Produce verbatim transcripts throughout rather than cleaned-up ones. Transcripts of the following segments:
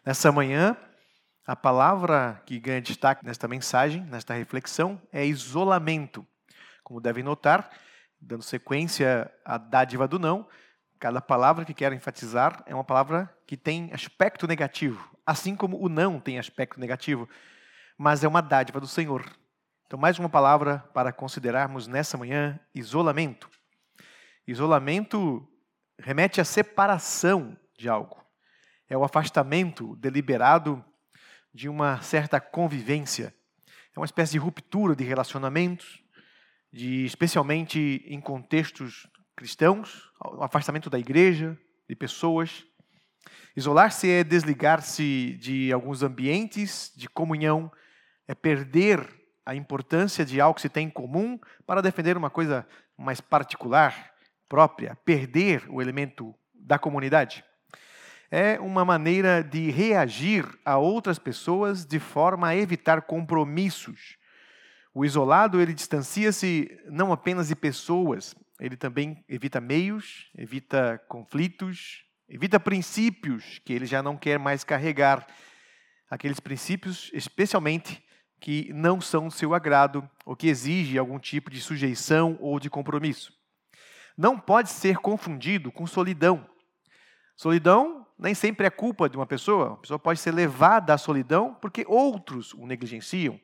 Nessa manhã, a palavra que ganha destaque nesta mensagem, nesta reflexão, é isolamento. Como devem notar, dando sequência à dádiva do não, cada palavra que quero enfatizar é uma palavra que tem aspecto negativo, assim como o não tem aspecto negativo, mas é uma dádiva do Senhor. Então, mais uma palavra para considerarmos nessa manhã: isolamento. Isolamento remete à separação de algo. É o afastamento deliberado de uma certa convivência. É uma espécie de ruptura de relacionamentos, de, especialmente em contextos cristãos, o afastamento da igreja, de pessoas. Isolar-se é desligar-se de alguns ambientes de comunhão, é perder a importância de algo que se tem em comum para defender uma coisa mais particular, própria, perder o elemento da comunidade. É uma maneira de reagir a outras pessoas de forma a evitar compromissos. O isolado, ele distancia-se não apenas de pessoas, ele também evita meios, evita conflitos, evita princípios que ele já não quer mais carregar. Aqueles princípios, especialmente, que não são do seu agrado ou que exigem algum tipo de sujeição ou de compromisso. Não pode ser confundido com solidão. Solidão nem sempre é culpa de uma pessoa. A pessoa pode ser levada à solidão porque outros o negligenciam.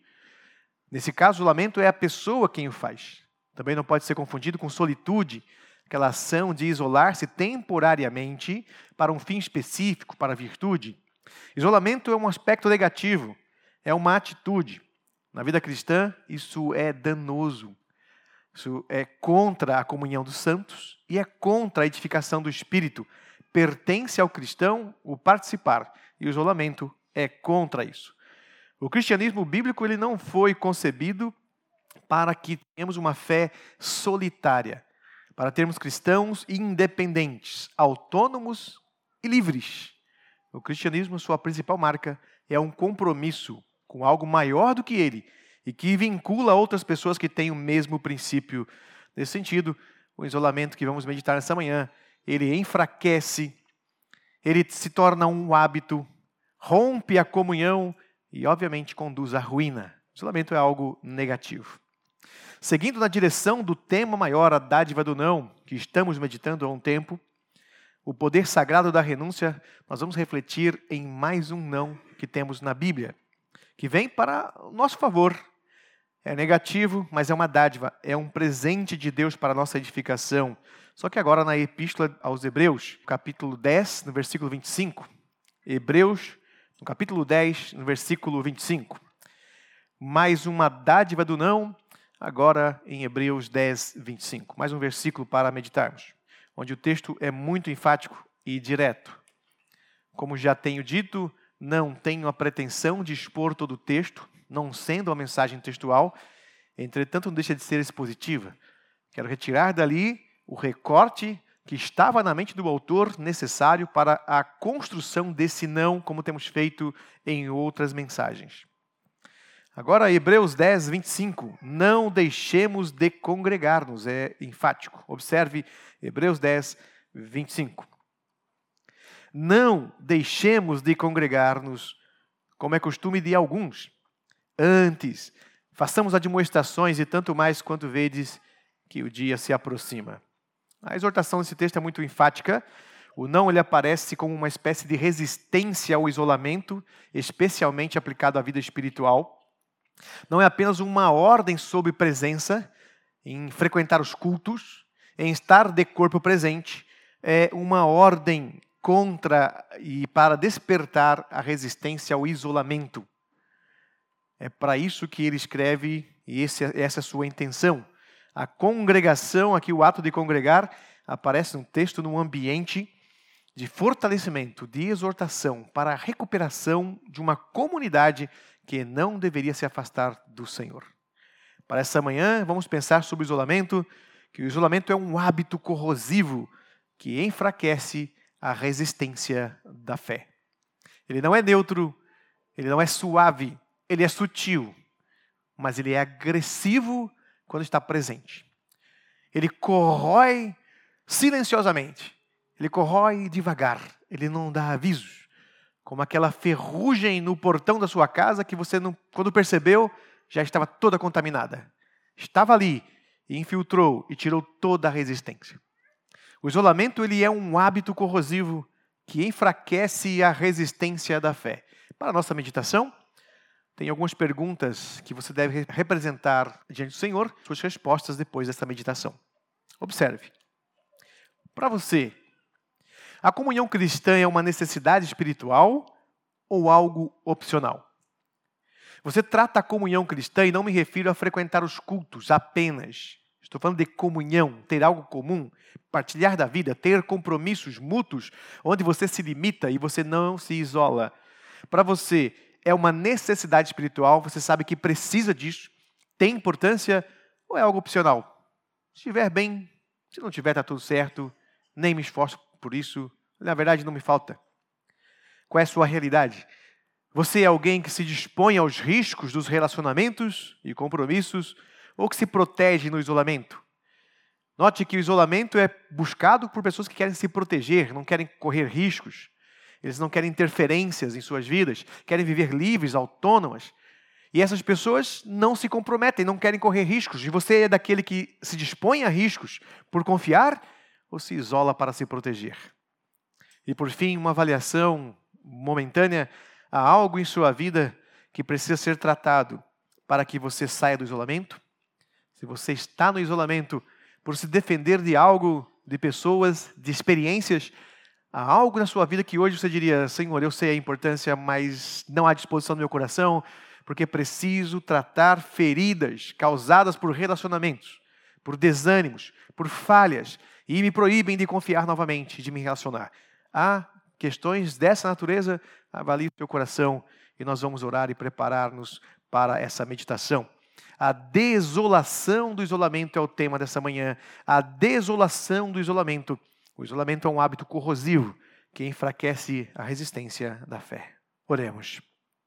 Nesse caso, o lamento é a pessoa quem o faz. Também não pode ser confundido com solitude, aquela ação de isolar-se temporariamente para um fim específico, para a virtude. Isolamento é um aspecto negativo, é uma atitude. Na vida cristã, isso é danoso. Isso é contra a comunhão dos santos e é contra a edificação do Espírito. Pertence ao cristão o participar, e o isolamento é contra isso. O cristianismo bíblico ele não foi concebido para que tenhamos uma fé solitária, para termos cristãos independentes, autônomos e livres. O cristianismo, sua principal marca, é um compromisso com algo maior do que ele e que vincula outras pessoas que têm o mesmo princípio. Nesse sentido, o isolamento que vamos meditar nessa manhã, ele enfraquece, ele se torna um hábito, rompe a comunhão e, obviamente, conduz à ruína. O isolamento é algo negativo. Seguindo na direção do tema maior, a dádiva do não, que estamos meditando há um tempo, o poder sagrado da renúncia, nós vamos refletir em mais um não que temos na Bíblia, que vem para o nosso favor. É negativo, mas é uma dádiva, é um presente de Deus para a nossa edificação. Só que agora na Epístola aos Hebreus, capítulo dez, no versículo vinte e cinco. Hebreus, no capítulo dez, no versículo vinte e cinco. Mais uma dádiva do não, agora em Hebreus dez, vinte e cinco. Mais um versículo para meditarmos, onde o texto é muito enfático e direto. Como já tenho dito, não tenho a pretensão de expor todo o texto, não sendo uma mensagem textual, entretanto não deixa de ser expositiva. Quero retirar dali o recorte que estava na mente do autor necessário para a construção desse não, como temos feito em outras mensagens. Agora, Hebreus dez, vinte e cinco. Não deixemos de congregar-nos, é enfático. Observe Hebreus dez, vinte e cinco. Não deixemos de congregar-nos, como é costume de alguns. Antes, façamos admoestações e tanto mais quanto vedes que o dia se aproxima. A exortação desse texto é muito enfática. O não ele aparece como uma espécie de resistência ao isolamento, especialmente aplicado à vida espiritual. Não é apenas uma ordem sobre presença, em frequentar os cultos, em estar de corpo presente. É uma ordem contra e para despertar a resistência ao isolamento. É para isso que ele escreve, e esse, essa é a sua intenção. A congregação, aqui o ato de congregar, aparece no texto num ambiente de fortalecimento, de exortação, para a recuperação de uma comunidade que não deveria se afastar do Senhor. Para essa manhã, vamos pensar sobre o isolamento, que o isolamento é um hábito corrosivo que enfraquece a resistência da fé. Ele não é neutro, ele não é suave, ele é sutil, mas ele é agressivo quando está presente. Ele corrói silenciosamente, ele corrói devagar, ele não dá avisos. como aquela ferrugem no portão da sua casa que você, não, quando percebeu, já estava toda contaminada. Estava ali e infiltrou e tirou toda a resistência. O isolamento ele é um hábito corrosivo que enfraquece a resistência da fé. Para a nossa meditação, tem algumas perguntas que você deve representar diante do Senhor, suas respostas depois dessa meditação. Observe. Para você, a comunhão cristã é uma necessidade espiritual ou algo opcional? Você trata a comunhão cristã, e não me refiro a frequentar os cultos apenas. Estou falando de comunhão, ter algo comum, partilhar da vida, ter compromissos mútuos, onde você se limita e você não se isola. Para você, é uma necessidade espiritual, você sabe que precisa disso, tem importância ou é algo opcional? Se estiver bem, se não estiver, está tudo certo, nem me esforço por isso, na verdade não me falta. Qual é a sua realidade? Você é alguém que se dispõe aos riscos dos relacionamentos e compromissos ou que se protege no isolamento? Note que o isolamento é buscado por pessoas que querem se proteger, não querem correr riscos. Eles não querem interferências em suas vidas, querem viver livres, autônomas. E essas pessoas não se comprometem, não querem correr riscos. E você é daquele que se dispõe a riscos por confiar ou se isola para se proteger? E por fim, uma avaliação momentânea. Há algo em sua vida que precisa ser tratado para que você saia do isolamento? Se você está no isolamento por se defender de algo, de pessoas, de experiências, há algo na sua vida que hoje você diria: Senhor, eu sei a importância, mas não há disposição no meu coração, porque preciso tratar feridas causadas por relacionamentos, por desânimos, por falhas, e me proíbem de confiar novamente, de me relacionar. Há questões dessa natureza? Avalie o seu coração e nós vamos orar e preparar-nos para essa meditação. A desolação do isolamento é o tema dessa manhã. A desolação do isolamento. O isolamento é um hábito corrosivo que enfraquece a resistência da fé. Oremos.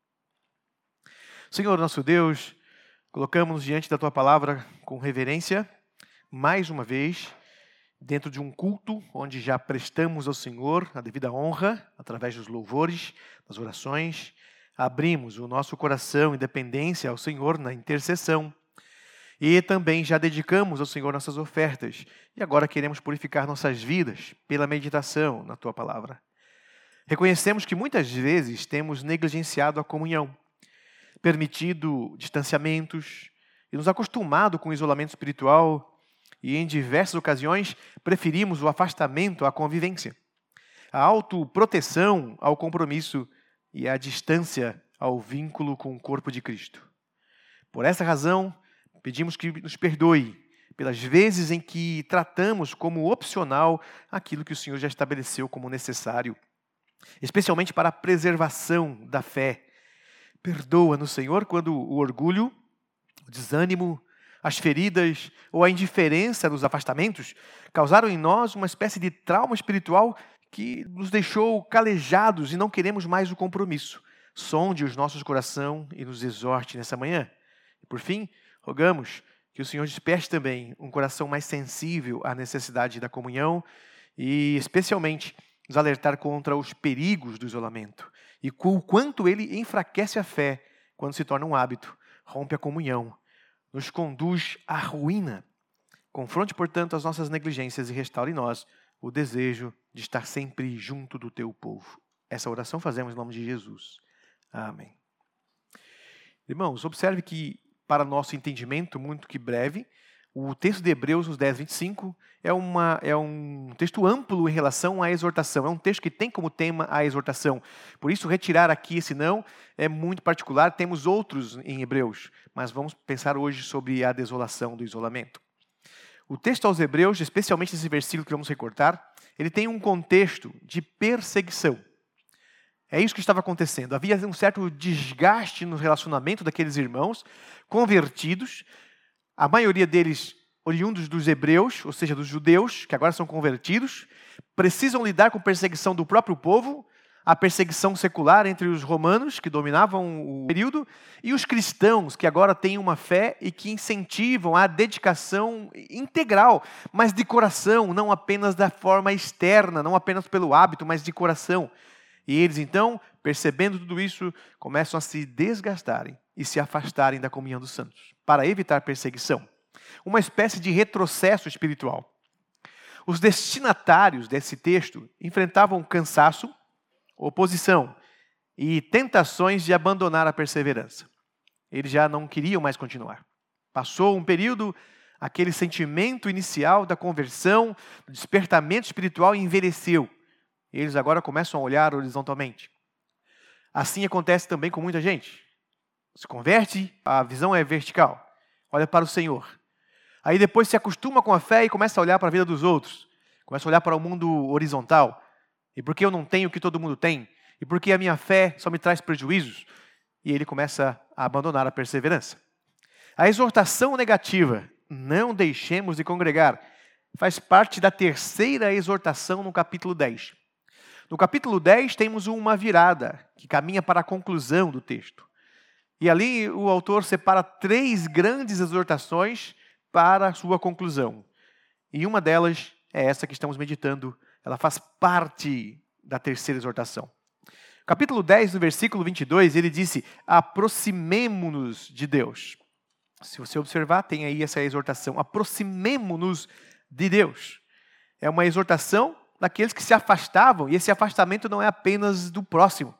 Senhor nosso Deus, colocamos-nos diante da Tua palavra com reverência, mais uma vez, dentro de um culto onde já prestamos ao Senhor a devida honra, através dos louvores, das orações, abrimos o nosso coração e dependência ao Senhor na intercessão e também já dedicamos ao Senhor nossas ofertas e agora queremos purificar nossas vidas pela meditação na Tua palavra. Reconhecemos que muitas vezes temos negligenciado a comunhão, permitido distanciamentos e nos acostumado com o isolamento espiritual. E em diversas ocasiões preferimos o afastamento à convivência, a autoproteção ao compromisso e a distância ao vínculo com o corpo de Cristo. Por essa razão, pedimos que nos perdoe pelas vezes em que tratamos como opcional aquilo que o Senhor já estabeleceu como necessário, especialmente para a preservação da fé. Perdoa-nos, Senhor, quando o orgulho, o desânimo, as feridas ou a indiferença nos afastamentos causaram em nós uma espécie de trauma espiritual que nos deixou calejados e não queremos mais o compromisso. Sonde os nossos corações e nos exorte nessa manhã. E por fim, rogamos que o Senhor desperte também um coração mais sensível à necessidade da comunhão e especialmente nos alertar contra os perigos do isolamento e o quanto ele enfraquece a fé quando se torna um hábito, rompe a comunhão, nos conduz à ruína. Confronte, portanto, as nossas negligências e restaure em nós o desejo de estar sempre junto do Teu povo. Essa oração fazemos em nome de Jesus. Amém. Irmãos, observe que, para nosso entendimento, muito que breve, o texto de Hebreus, nos dez, vinte e cinco, é, uma, é um texto amplo em relação à exortação. É um texto que tem como tema a exortação. Por isso, retirar aqui esse não é muito particular. Temos outros em Hebreus, mas vamos pensar hoje sobre a desolação do isolamento. O texto aos Hebreus, especialmente esse versículo que vamos recortar, ele tem um contexto de perseguição. É isso que estava acontecendo. Havia um certo desgaste no relacionamento daqueles irmãos convertidos, a maioria deles oriundos dos hebreus, ou seja, dos judeus, que agora são convertidos, precisam lidar com perseguição do próprio povo, a perseguição secular entre os romanos, que dominavam o período, e os cristãos, que agora têm uma fé e que incentivam a dedicação integral, mas de coração, não apenas da forma externa, não apenas pelo hábito, mas de coração. E eles, então, percebendo tudo isso, começam a se desgastarem e se afastarem da comunhão dos santos, para evitar perseguição. Uma espécie de retrocesso espiritual. Os destinatários desse texto enfrentavam cansaço, oposição e tentações de abandonar a perseverança. Eles já não queriam mais continuar. Passou um período, aquele sentimento inicial da conversão, do despertamento espiritual envelheceu. Eles agora começam a olhar horizontalmente. Assim acontece também com muita gente. Se converte, a visão é vertical. Olha para o Senhor. Aí depois se acostuma com a fé e começa a olhar para a vida dos outros. Começa a olhar para o mundo horizontal. E porque eu não tenho o que todo mundo tem? E porque a minha fé só me traz prejuízos? E ele começa a abandonar a perseverança. A exortação negativa, não deixemos de congregar, faz parte da terceira exortação no capítulo dez. No capítulo dez temos uma virada que caminha para a conclusão do texto. E ali o autor separa três grandes exortações para a sua conclusão. E uma delas é essa que estamos meditando. Ela faz parte da terceira exortação. Capítulo dez, no versículo vinte e dois, ele disse: aproximemo-nos de Deus. Se você observar, tem aí essa exortação. Aproximemo-nos de Deus. É uma exortação daqueles que se afastavam. E esse afastamento não é apenas do próximo.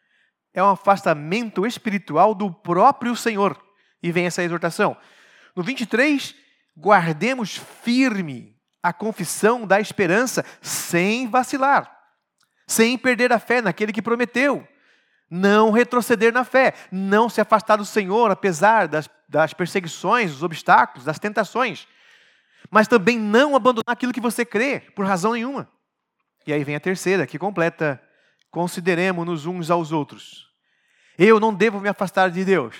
É um afastamento espiritual do próprio Senhor. E vem essa exortação. No vinte e três, guardemos firme a confissão da esperança sem vacilar, sem perder a fé naquele que prometeu, não retroceder na fé, não se afastar do Senhor apesar das, das perseguições, dos obstáculos, das tentações, mas também não abandonar aquilo que você crê, por razão nenhuma. E aí vem a terceira, que completa: consideremos-nos uns aos outros. Eu não devo me afastar de Deus.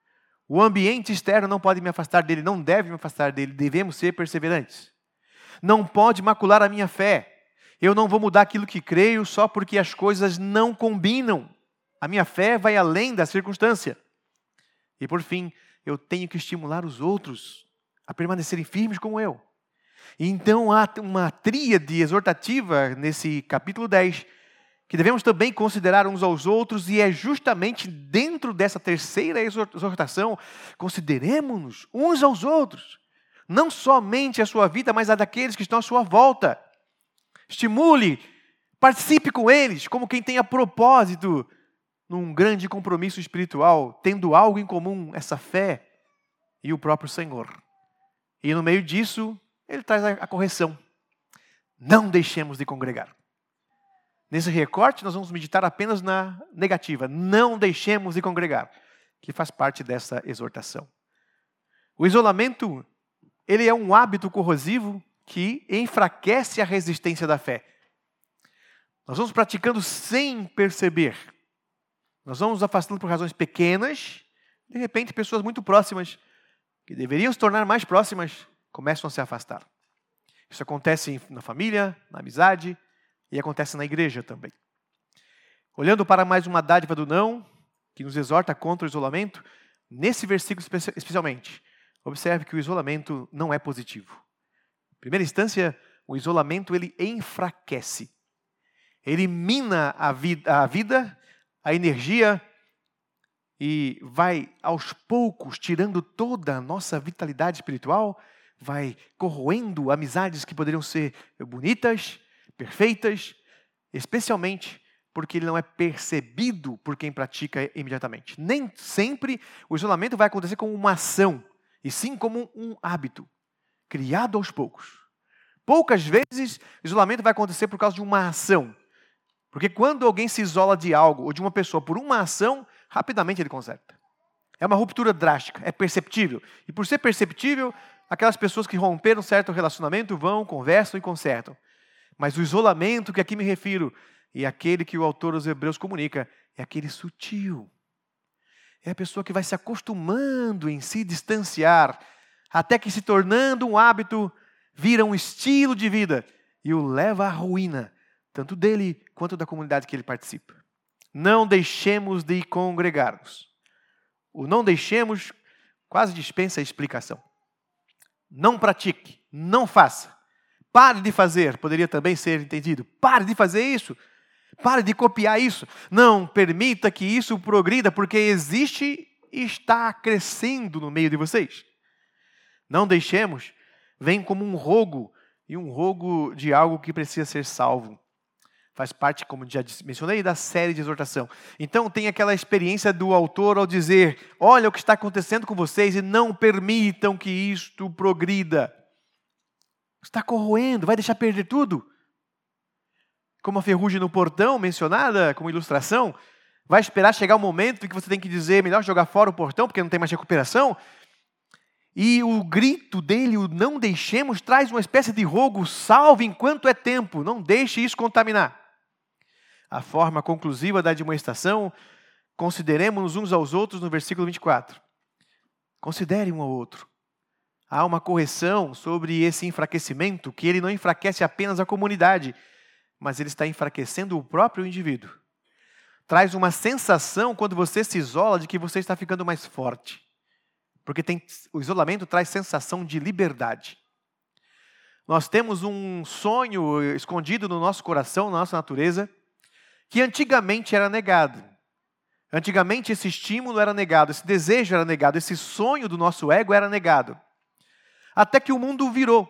O ambiente externo não pode me afastar dele, não deve me afastar dele, devemos ser perseverantes. Não pode macular a minha fé. Eu não vou mudar aquilo que creio só porque as coisas não combinam. A minha fé vai além da circunstância. E por fim, eu tenho que estimular os outros a permanecerem firmes como eu. E então há uma tríade exortativa nesse capítulo dez, que devemos também considerar uns aos outros, e é justamente dentro dessa terceira exortação: consideremos-nos uns aos outros. Não somente a sua vida, mas a daqueles que estão à sua volta. Estimule, participe com eles, como quem tem a propósito num grande compromisso espiritual, tendo algo em comum, essa fé e o próprio Senhor. E no meio disso, ele traz a correção. Não deixemos de congregar. Nesse recorte, nós vamos meditar apenas na negativa. Não deixemos de congregar, que faz parte dessa exortação. O isolamento, ele é um hábito corrosivo que enfraquece a resistência da fé. Nós vamos praticando sem perceber. Nós vamos nos afastando por razões pequenas. De repente, pessoas muito próximas, que deveriam se tornar mais próximas, começam a se afastar. Isso acontece na família, na amizade, e acontece na igreja também. Olhando para mais uma dádiva do não, que nos exorta contra o isolamento, nesse versículo especialmente, observe que o isolamento não é positivo. Em primeira instância, o isolamento ele enfraquece. Ele mina a vida, a vida, a energia, e vai aos poucos tirando toda a nossa vitalidade espiritual, vai corroendo amizades que poderiam ser bonitas, perfeitas, especialmente porque ele não é percebido por quem pratica imediatamente. Nem sempre o isolamento vai acontecer como uma ação, e sim como um hábito, criado aos poucos. Poucas vezes o isolamento vai acontecer por causa de uma ação. Porque quando alguém se isola de algo ou de uma pessoa por uma ação, rapidamente ele conserta. É uma ruptura drástica, é perceptível. E por ser perceptível, aquelas pessoas que romperam certo relacionamento vão, conversam e consertam. Mas o isolamento que aqui me refiro, e aquele que o autor dos Hebreus comunica, é aquele sutil. É a pessoa que vai se acostumando em se distanciar, até que se tornando um hábito, vira um estilo de vida e o leva à ruína, tanto dele quanto da comunidade que ele participa. Não deixemos de congregar-nos. O não deixemos quase dispensa a explicação. Não pratique, não faça. Pare de fazer, poderia também ser entendido. Pare de fazer isso. Pare de copiar isso. Não permita que isso progrida, porque existe e está crescendo no meio de vocês. Não deixemos, vem como um rogo, e um rogo de algo que precisa ser salvo. Faz parte, como já mencionei, da série de exortação. Então tem aquela experiência do autor ao dizer, olha o que está acontecendo com vocês e não permitam que isto progrida. Está corroendo, vai deixar perder tudo. Como a ferrugem no portão, mencionada como ilustração, vai esperar chegar o momento em que você tem que dizer, melhor jogar fora o portão, porque não tem mais recuperação. E o grito dele, o não deixemos, traz uma espécie de rogo, salve enquanto é tempo, não deixe isso contaminar. A forma conclusiva da admoestação, consideremos uns aos outros no versículo vinte e quatro. Considere um ao outro. Há uma correção sobre esse enfraquecimento, que ele não enfraquece apenas a comunidade, mas ele está enfraquecendo o próprio indivíduo. Traz uma sensação, quando você se isola, de que você está ficando mais forte. Porque tem, o isolamento traz sensação de liberdade. Nós temos um sonho escondido no nosso coração, na nossa natureza, que antigamente era negado. Antigamente esse estímulo era negado, esse desejo era negado, esse sonho do nosso ego era negado. Até que o mundo virou.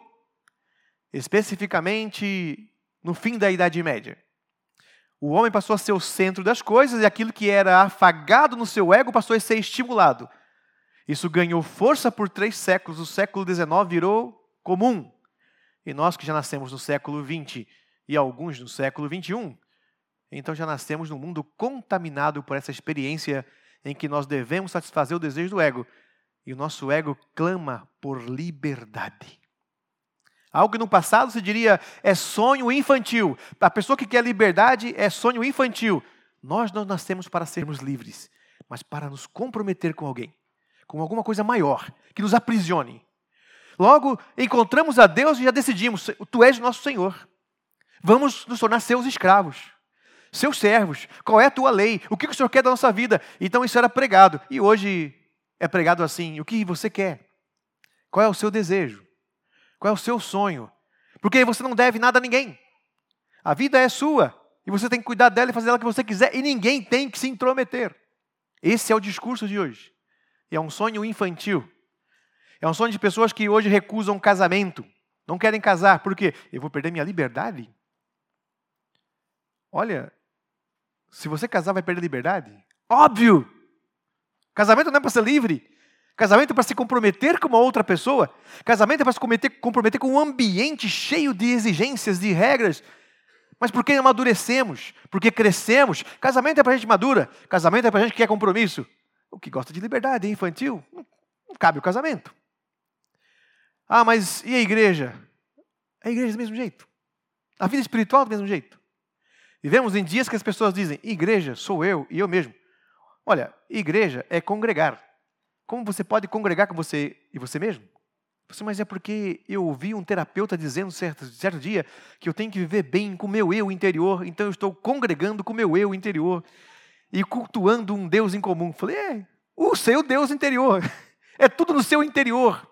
Especificamente no fim da Idade Média. O homem passou a ser o centro das coisas e aquilo que era afagado no seu ego passou a ser estimulado. Isso ganhou força por três séculos. O século dezenove virou comum. E nós que já nascemos no século vinte e alguns no século vinte e um, então já nascemos num mundo contaminado por essa experiência em que nós devemos satisfazer o desejo do ego. E o nosso ego clama por liberdade. Algo que no passado se diria é sonho infantil. A pessoa que quer liberdade é sonho infantil. Nós não nascemos para sermos livres, mas para nos comprometer com alguém, com alguma coisa maior, que nos aprisione. Logo, encontramos a Deus e já decidimos, tu és o nosso Senhor. Vamos nos tornar seus escravos, seus servos. Qual é a tua lei? O que o Senhor quer da nossa vida? Então isso era pregado. E hoje é pregado assim, o que você quer? Qual é o seu desejo? Qual é o seu sonho? Porque você não deve nada a ninguém. A vida é sua. E você tem que cuidar dela e fazer ela o que você quiser. E ninguém tem que se intrometer. Esse é o discurso de hoje. E é um sonho infantil. É um sonho de pessoas que hoje recusam casamento. Não querem casar. Por quê? Eu vou perder minha liberdade? Olha, se você casar vai perder a liberdade? Óbvio! Casamento não é para ser livre. Casamento é para se comprometer com uma outra pessoa. Casamento é para se comprometer, comprometer com um ambiente cheio de exigências, de regras. Mas por que amadurecemos? Porque crescemos. Casamento é para gente madura. Casamento é para gente que quer compromisso. O que gosta de liberdade é infantil. Não, não cabe o casamento. Ah, mas e a igreja? A igreja do mesmo jeito. A vida espiritual do mesmo jeito. Vivemos em dias que as pessoas dizem, igreja sou eu e eu mesmo. Olha, igreja é congregar. Como você pode congregar com você e você mesmo? Mas é porque eu ouvi um terapeuta dizendo certo, certo dia que eu tenho que viver bem com o meu eu interior, então eu estou congregando com o meu eu interior e cultuando um Deus em comum. Falei, é, o seu Deus interior. É tudo no seu interior.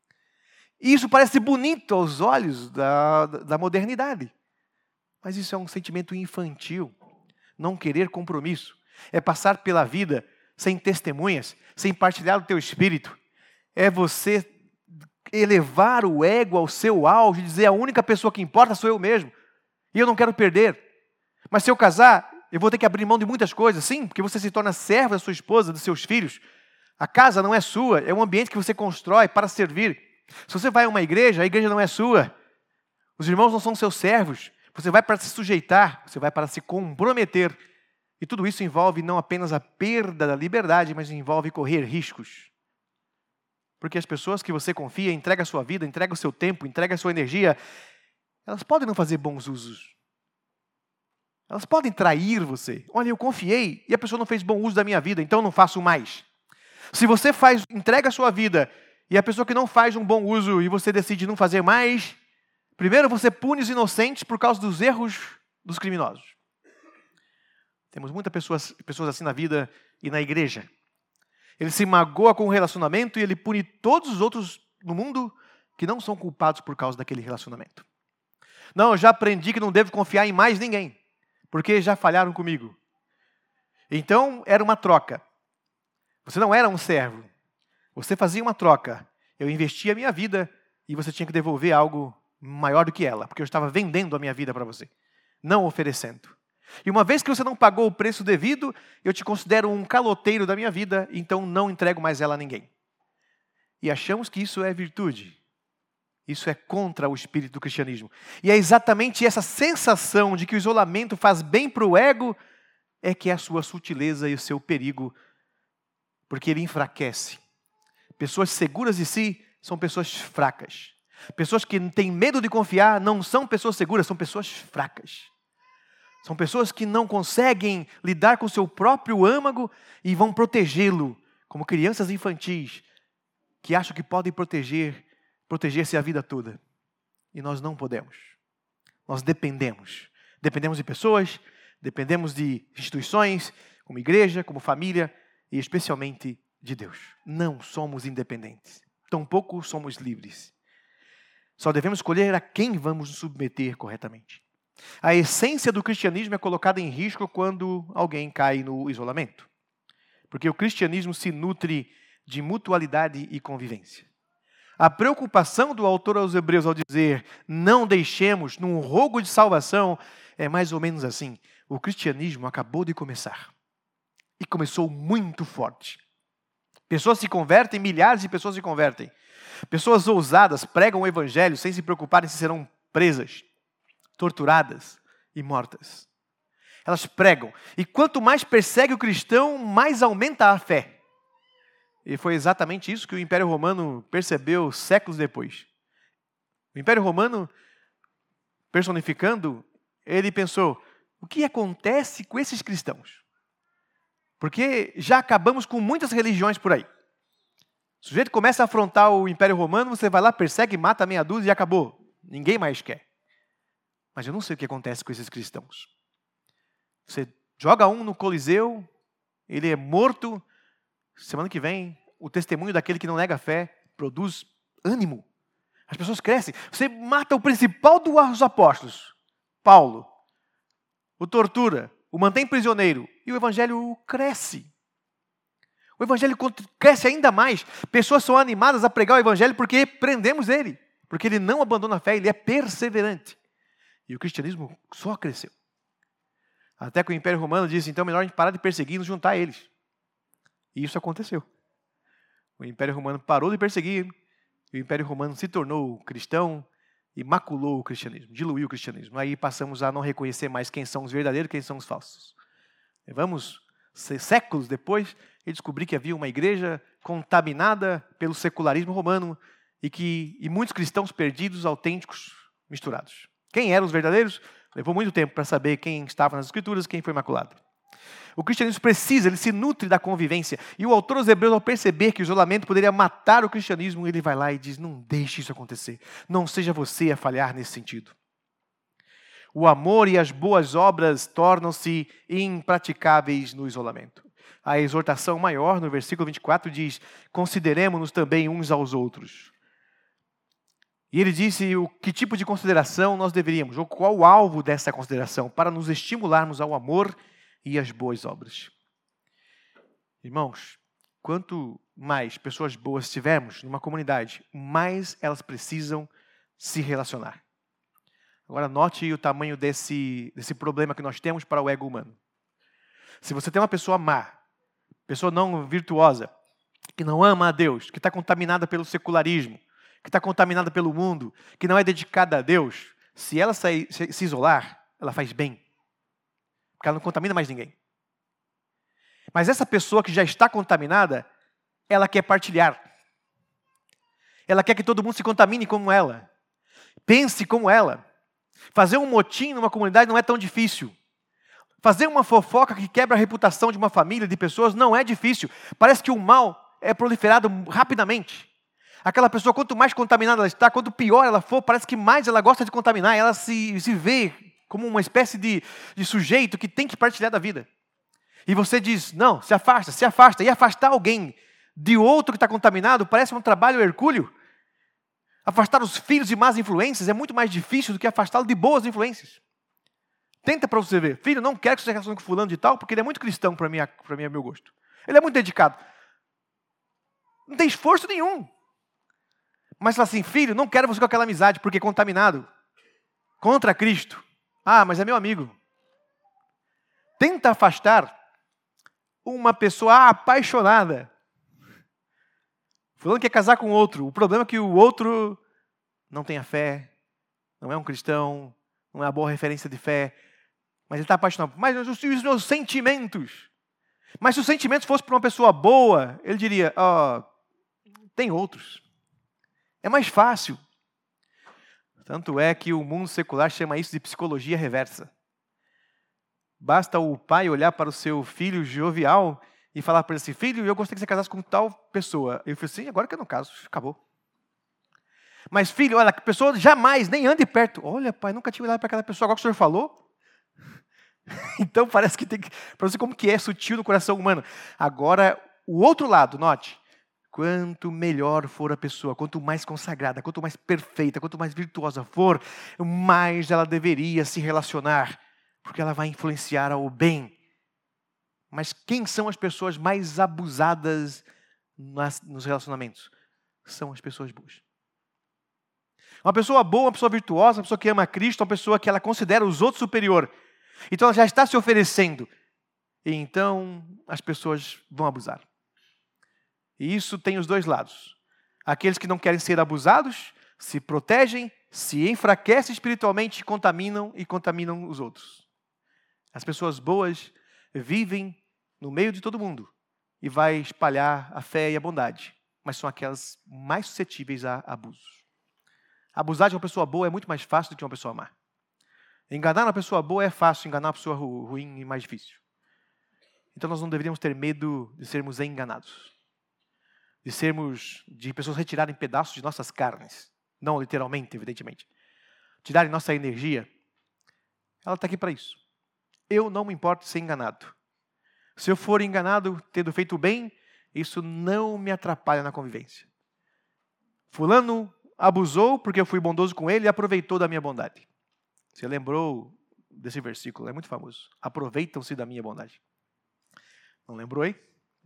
E isso parece bonito aos olhos da, da modernidade. Mas isso é um sentimento infantil. Não querer compromisso. É passar pela vida sem testemunhas, sem partilhar o teu espírito. É você elevar o ego ao seu auge e dizer a única pessoa que importa sou eu mesmo. E eu não quero perder. Mas se eu casar, eu vou ter que abrir mão de muitas coisas. Sim, porque você se torna servo da sua esposa, dos seus filhos. A casa não é sua, é um ambiente que você constrói para servir. Se você vai a uma igreja, a igreja não é sua. Os irmãos não são seus servos. Você vai para se sujeitar, você vai para se comprometer. E tudo isso envolve não apenas a perda da liberdade, mas envolve correr riscos. Porque as pessoas que você confia, entrega a sua vida, entrega o seu tempo, entrega a sua energia, elas podem não fazer bons usos. Elas podem trair você. Olha, eu confiei e a pessoa não fez bom uso da minha vida, então eu não faço mais. Se você faz, entrega a sua vida e a pessoa que não faz um bom uso e você decide não fazer mais, primeiro você pune os inocentes por causa dos erros dos criminosos. Temos muitas pessoas, pessoas assim na vida e na igreja. Ele se magoa com o relacionamento e ele pune todos os outros no mundo que não são culpados por causa daquele relacionamento. Não, eu já aprendi que não devo confiar em mais ninguém. porque já falharam comigo. Então, era uma troca. Você não era um servo. Você fazia uma troca. Eu investia a minha vida e você tinha que devolver algo maior do que ela, porque eu estava vendendo a minha vida para você, não oferecendo. E uma vez que você não pagou o preço devido, eu te considero um caloteiro da minha vida, então não entrego mais ela a ninguém. E achamos que isso é virtude. Isso é contra o espírito do cristianismo. E é exatamente essa sensação de que o isolamento faz bem para o ego é que é a sua sutileza e o seu perigo, porque ele enfraquece. Pessoas seguras de si são pessoas fracas. Pessoas que têm medo de confiar não são pessoas seguras, são pessoas fracas. São pessoas que não conseguem lidar com o seu próprio âmago e vão protegê-lo, como crianças infantis, que acham que podem proteger, proteger-se a vida toda. E nós não podemos. Nós dependemos. Dependemos de pessoas, dependemos de instituições, como igreja, como família, e especialmente de Deus. Não somos independentes. Tampouco somos livres. Só devemos escolher a quem vamos nos submeter corretamente. A essência do cristianismo é colocada em risco quando alguém cai no isolamento. Porque o cristianismo se nutre de mutualidade e convivência. A preocupação do autor aos Hebreus ao dizer não deixemos num rogo de salvação é mais ou menos assim. O cristianismo acabou de começar. E começou muito forte. Pessoas se convertem, milhares de pessoas se convertem. Pessoas ousadas pregam o evangelho sem se preocuparem se serão presas, torturadas e mortas. Elas pregam. E quanto mais persegue o cristão, mais aumenta a fé. E foi exatamente isso que o Império Romano percebeu séculos depois. O Império Romano, personificando, ele pensou, o que acontece com esses cristãos? Porque já acabamos com muitas religiões por aí. O sujeito começa a afrontar o Império Romano, você vai lá, persegue, mata meia dúzia e acabou. Ninguém mais quer. Mas eu não sei o que acontece com esses cristãos. Você joga um no Coliseu, ele é morto. Semana que vem, o testemunho daquele que não nega a fé produz ânimo. As pessoas crescem. Você mata o principal dos apóstolos, Paulo. O tortura, o mantém prisioneiro. E o evangelho cresce. O evangelho cresce ainda mais. Pessoas são animadas a pregar o evangelho porque prendemos ele. Porque ele não abandona a fé, ele é perseverante. E o cristianismo só cresceu. Até que o Império Romano disse, então melhor a gente parar de perseguir e nos juntar a eles. E isso aconteceu. O Império Romano parou de perseguir, e o Império Romano se tornou cristão e maculou o cristianismo, diluiu o cristianismo. Aí passamos a não reconhecer mais quem são os verdadeiros e quem são os falsos. Vamos séculos depois e descobrir que havia uma igreja contaminada pelo secularismo romano e, que, e muitos cristãos perdidos, autênticos, misturados. Quem eram os verdadeiros? Levou muito tempo para saber quem estava nas Escrituras, quem foi maculado. O cristianismo precisa, ele se nutre da convivência. E o autor aos Hebreus, ao perceber que o isolamento poderia matar o cristianismo, ele vai lá e diz, não deixe isso acontecer. Não seja você a falhar nesse sentido. O amor e as boas obras tornam-se impraticáveis no isolamento. A exortação maior, no versículo vinte e quatro, diz, consideremos-nos também uns aos outros. E ele disse o que tipo de consideração nós deveríamos, ou qual o alvo dessa consideração, para nos estimularmos ao amor e às boas obras. Irmãos, quanto mais pessoas boas tivermos numa comunidade, mais elas precisam se relacionar. Agora note o tamanho desse, desse problema que nós temos para o ego humano. Se você tem uma pessoa má, pessoa não virtuosa, que não ama a Deus, que está contaminada pelo secularismo, que está contaminada pelo mundo, que não é dedicada a Deus, se ela sair, se, se isolar, ela faz bem. Porque ela não contamina mais ninguém. Mas essa pessoa que já está contaminada, ela quer partilhar. Ela quer que todo mundo se contamine como ela. Pense como ela. Fazer um motim numa comunidade não é tão difícil. Fazer uma fofoca que quebra a reputação de uma família, de pessoas, não é difícil. Parece que o mal é proliferado rapidamente. Aquela pessoa, quanto mais contaminada ela está, quanto pior ela for, parece que mais ela gosta de contaminar. Ela se, se vê como uma espécie de, de sujeito que tem que partilhar da vida. E você diz, não, se afasta, se afasta. E afastar alguém de outro que está contaminado parece um trabalho hercúleo. Afastar os filhos de más influências é muito mais difícil do que afastá-lo de boas influências. Tenta para você ver. Filho, não quero que você se relacione com fulano de tal, porque ele é muito cristão para mim, para mim é meu gosto. Ele é muito dedicado. Não tem esforço nenhum. Mas fala assim, filho, não quero você com aquela amizade, porque é contaminado. Contra Cristo. Ah, mas é meu amigo. Tenta afastar uma pessoa apaixonada. Fulano quer casar com outro. O problema é que o outro não tem a fé, não é um cristão, não é uma boa referência de fé, mas ele está apaixonado. Mas os, os meus sentimentos. Mas se os sentimentos fossem para uma pessoa boa, ele diria, oh, tem outros. É mais fácil. Tanto é que o mundo secular chama isso de psicologia reversa. Basta o pai olhar para o seu filho jovial e falar para ele assim, filho, eu gostaria que você casasse com tal pessoa. Eu falei assim, agora que eu não caso, acabou. Mas filho, olha, a pessoa jamais, nem ande perto. Olha, pai, nunca tinha olhado para aquela pessoa, agora que o senhor falou. Então parece que tem que... Para você como que é sutil no coração humano. Agora, o outro lado, note. Quanto melhor for a pessoa, quanto mais consagrada, quanto mais perfeita, quanto mais virtuosa for, mais ela deveria se relacionar. Porque ela vai influenciar ao bem. Mas quem são as pessoas mais abusadas nas, nos relacionamentos? São as pessoas boas. Uma pessoa boa, uma pessoa virtuosa, uma pessoa que ama Cristo, uma pessoa que ela considera os outros superior. Então ela já está se oferecendo. E então as pessoas vão abusar. E isso tem os dois lados. Aqueles que não querem ser abusados, se protegem, se enfraquecem espiritualmente, contaminam e contaminam os outros. As pessoas boas vivem no meio de todo mundo e vai espalhar a fé e a bondade, mas são aquelas mais suscetíveis a abusos. Abusar de uma pessoa boa é muito mais fácil do que uma pessoa má. Enganar uma pessoa boa é fácil, enganar uma pessoa ru- ruim é mais difícil. Então nós não deveríamos ter medo de sermos enganados. De sermos, de pessoas retirarem pedaços de nossas carnes. Não literalmente, evidentemente. Tirarem nossa energia. Ela está aqui para isso. Eu não me importo de ser enganado. Se eu for enganado, tendo feito o bem, isso não me atrapalha na convivência. Fulano abusou porque eu fui bondoso com ele e aproveitou da minha bondade. Você lembrou desse versículo? É muito famoso. Aproveitam-se da minha bondade. Não lembrou aí?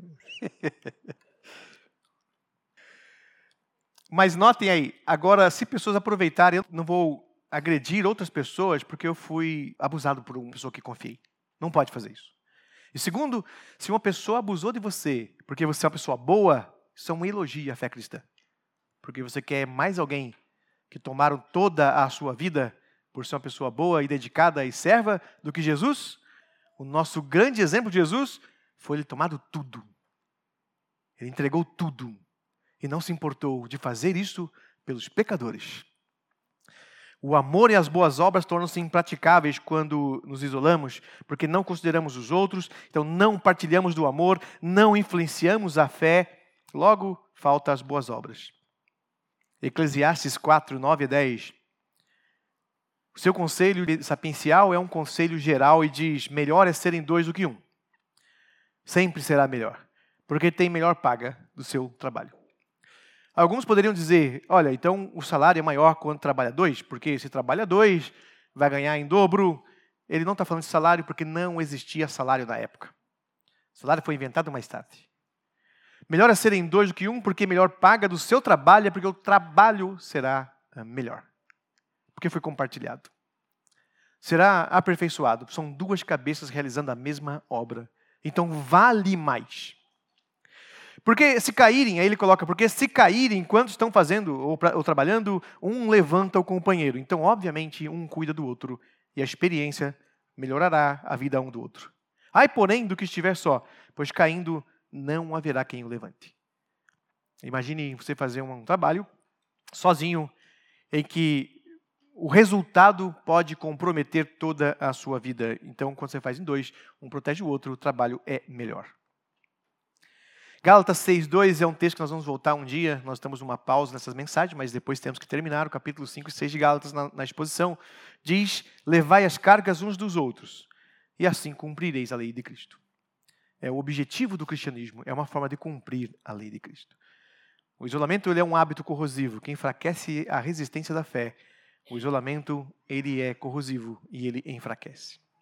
Mas notem aí, agora, se pessoas aproveitarem, eu não vou agredir outras pessoas porque eu fui abusado por uma pessoa que confiei. Não pode fazer isso. E segundo, se uma pessoa abusou de você porque você é uma pessoa boa, isso é um elogio à fé cristã. Porque você quer mais alguém que tomaram toda a sua vida por ser uma pessoa boa e dedicada e serva do que Jesus. O nosso grande exemplo de Jesus foi ele tomado tudo. Ele entregou tudo. E não se importou de fazer isso pelos pecadores. O amor e as boas obras tornam-se impraticáveis quando nos isolamos, porque não consideramos os outros, então não partilhamos do amor, não influenciamos a fé, logo faltam as boas obras. Eclesiastes quatro, nove a dez. O seu conselho sapiencial é um conselho geral e diz, melhor é serem dois do que um. Sempre será melhor, porque tem melhor paga do seu trabalho. Alguns poderiam dizer, olha, então o salário é maior quando trabalha dois, porque se trabalha dois, vai ganhar em dobro. Ele não está falando de salário porque não existia salário na época. O salário foi inventado mais tarde. Melhor é serem dois do que um, porque melhor paga do seu trabalho, é porque o trabalho será melhor. Porque foi compartilhado. Será aperfeiçoado. São duas cabeças realizando a mesma obra. Então vale mais. Porque se caírem, aí ele coloca, porque se caírem enquanto estão fazendo ou, pra, ou trabalhando, um levanta o companheiro. Então, obviamente, um cuida do outro e a experiência melhorará a vida um do outro. Ai, porém, do que estiver só, pois caindo não haverá quem o levante. Imagine você fazer um trabalho sozinho em que o resultado pode comprometer toda a sua vida. Então, quando você faz em dois, um protege o outro, o trabalho é melhor. Gálatas seis, dois é um texto que nós vamos voltar um dia. Nós estamos numa pausa nessas mensagens, mas depois temos que terminar o capítulo cinco e seis de Gálatas na, na exposição. Diz, levai as cargas uns dos outros, e assim cumprireis a lei de Cristo. É o objetivo do cristianismo, é uma forma de cumprir a lei de Cristo. O isolamento ele é um hábito corrosivo, que enfraquece a resistência da fé. O isolamento ele é corrosivo e ele enfraquece.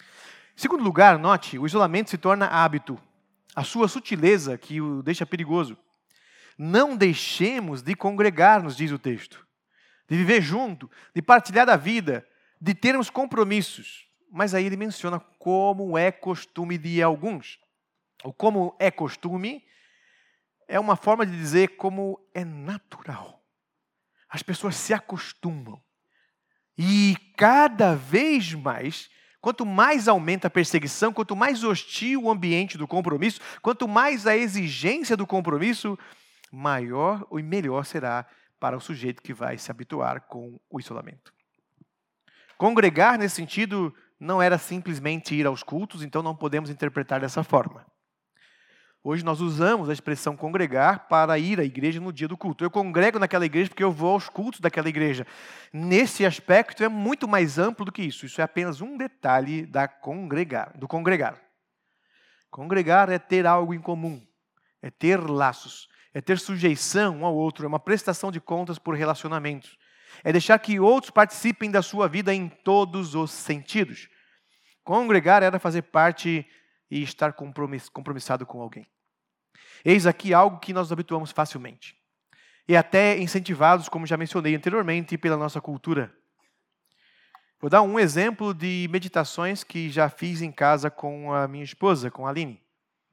Em segundo lugar, note, o isolamento se torna hábito. A sua sutileza que o deixa perigoso. Não deixemos de congregar, nos diz o texto. De viver junto, de partilhar a vida, de termos compromissos. Mas aí ele menciona como é costume de alguns. O como é costume é uma forma de dizer como é natural. As pessoas se acostumam. E cada vez mais, quanto mais aumenta a perseguição, quanto mais hostil o ambiente do compromisso, quanto mais a exigência do compromisso, maior e melhor será para o sujeito que vai se habituar com o isolamento. Congregar, nesse sentido, não era simplesmente ir aos cultos, então não podemos interpretar dessa forma. Hoje nós usamos a expressão congregar para ir à igreja no dia do culto. Eu congrego naquela igreja porque eu vou aos cultos daquela igreja. Nesse aspecto é muito mais amplo do que isso. Isso é apenas um detalhe da congregar, do congregar. Congregar é ter algo em comum, é ter laços, é ter sujeição um ao outro, é uma prestação de contas por relacionamentos. É deixar que outros participem da sua vida em todos os sentidos. Congregar era fazer parte e estar compromissado com alguém. Eis aqui algo que nós nos habituamos facilmente. E até incentivados, como já mencionei anteriormente, pela nossa cultura. Vou dar um exemplo de meditações que já fiz em casa com a minha esposa, com a Aline.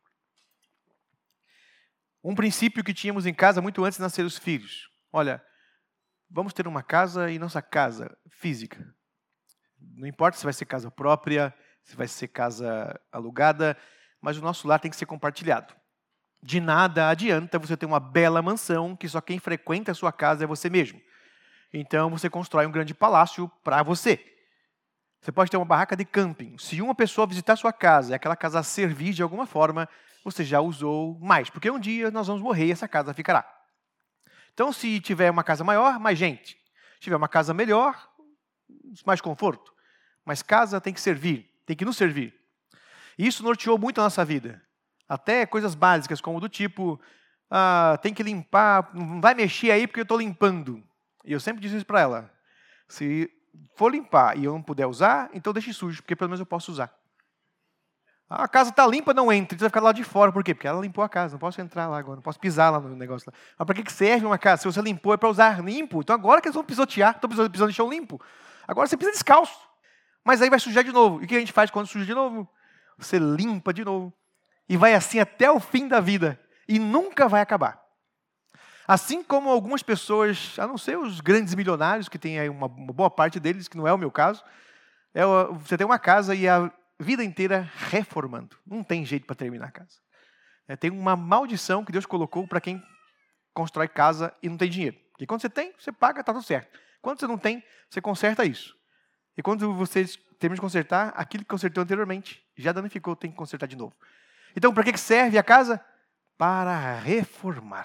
Um princípio que tínhamos em casa muito antes de nascer os filhos. Olha, vamos ter uma casa e nossa casa física. Não importa se vai ser casa própria, se vai ser casa alugada, mas o nosso lar tem que ser compartilhado. De nada adianta você ter uma bela mansão que só quem frequenta a sua casa é você mesmo. Então você constrói um grande palácio para você. Você pode ter uma barraca de camping. Se uma pessoa visitar a sua casa e aquela casa servir de alguma forma, você já usou mais. Porque um dia nós vamos morrer e essa casa ficará. Então se tiver uma casa maior, mais gente. Se tiver uma casa melhor, mais conforto. Mas casa tem que servir, tem que nos servir. E isso norteou muito a nossa vida. Até coisas básicas, como do tipo, ah, tem que limpar, não vai mexer aí porque eu estou limpando. E eu sempre digo isso para ela. Se for limpar e eu não puder usar, então deixe sujo, porque pelo menos eu posso usar. Ah, a casa está limpa, não entre, você vai ficar lá de fora. Por quê? Porque ela limpou a casa, não posso entrar lá agora, não posso pisar lá no negócio lá. Mas para que serve uma casa? Se você limpou é para usar limpo. Então agora que eles vão pisotear, estão pisando, pisando de chão limpo. Agora você pisa descalço. Mas aí vai sujar de novo. E o que a gente faz quando suja de novo? Você limpa de novo. E vai assim até o fim da vida. E nunca vai acabar. Assim como algumas pessoas, a não ser os grandes milionários, que tem aí uma, uma boa parte deles, que não é o meu caso, é, você tem uma casa e a vida inteira reformando. Não tem jeito para terminar a casa. É, tem uma maldição que Deus colocou para quem constrói casa e não tem dinheiro. Porque quando você tem, você paga, está tudo certo. Quando você não tem, você conserta isso. E quando você termina de consertar, aquilo que consertou anteriormente já danificou, tem que consertar de novo. Então, para que serve a casa? Para reformar.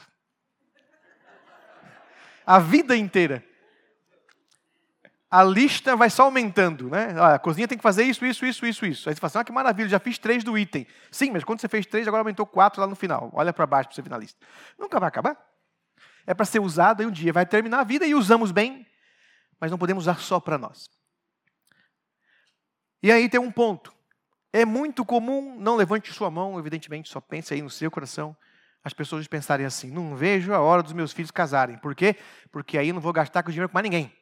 A vida inteira. A lista vai só aumentando, né? A cozinha tem que fazer isso, isso, isso, isso, isso. Aí você fala assim, ah, que maravilha, já fiz três do item. Sim, mas quando você fez três, agora aumentou quatro lá no final. Olha para baixo para você ver na lista. Nunca vai acabar. É para ser usado e um dia vai terminar a vida e usamos bem, mas não podemos usar só para nós. E aí tem um ponto. É muito comum, não levante sua mão, evidentemente, só pense aí no seu coração, as pessoas pensarem assim, não vejo a hora dos meus filhos casarem. Por quê? Porque aí eu não vou gastar com dinheiro com mais ninguém.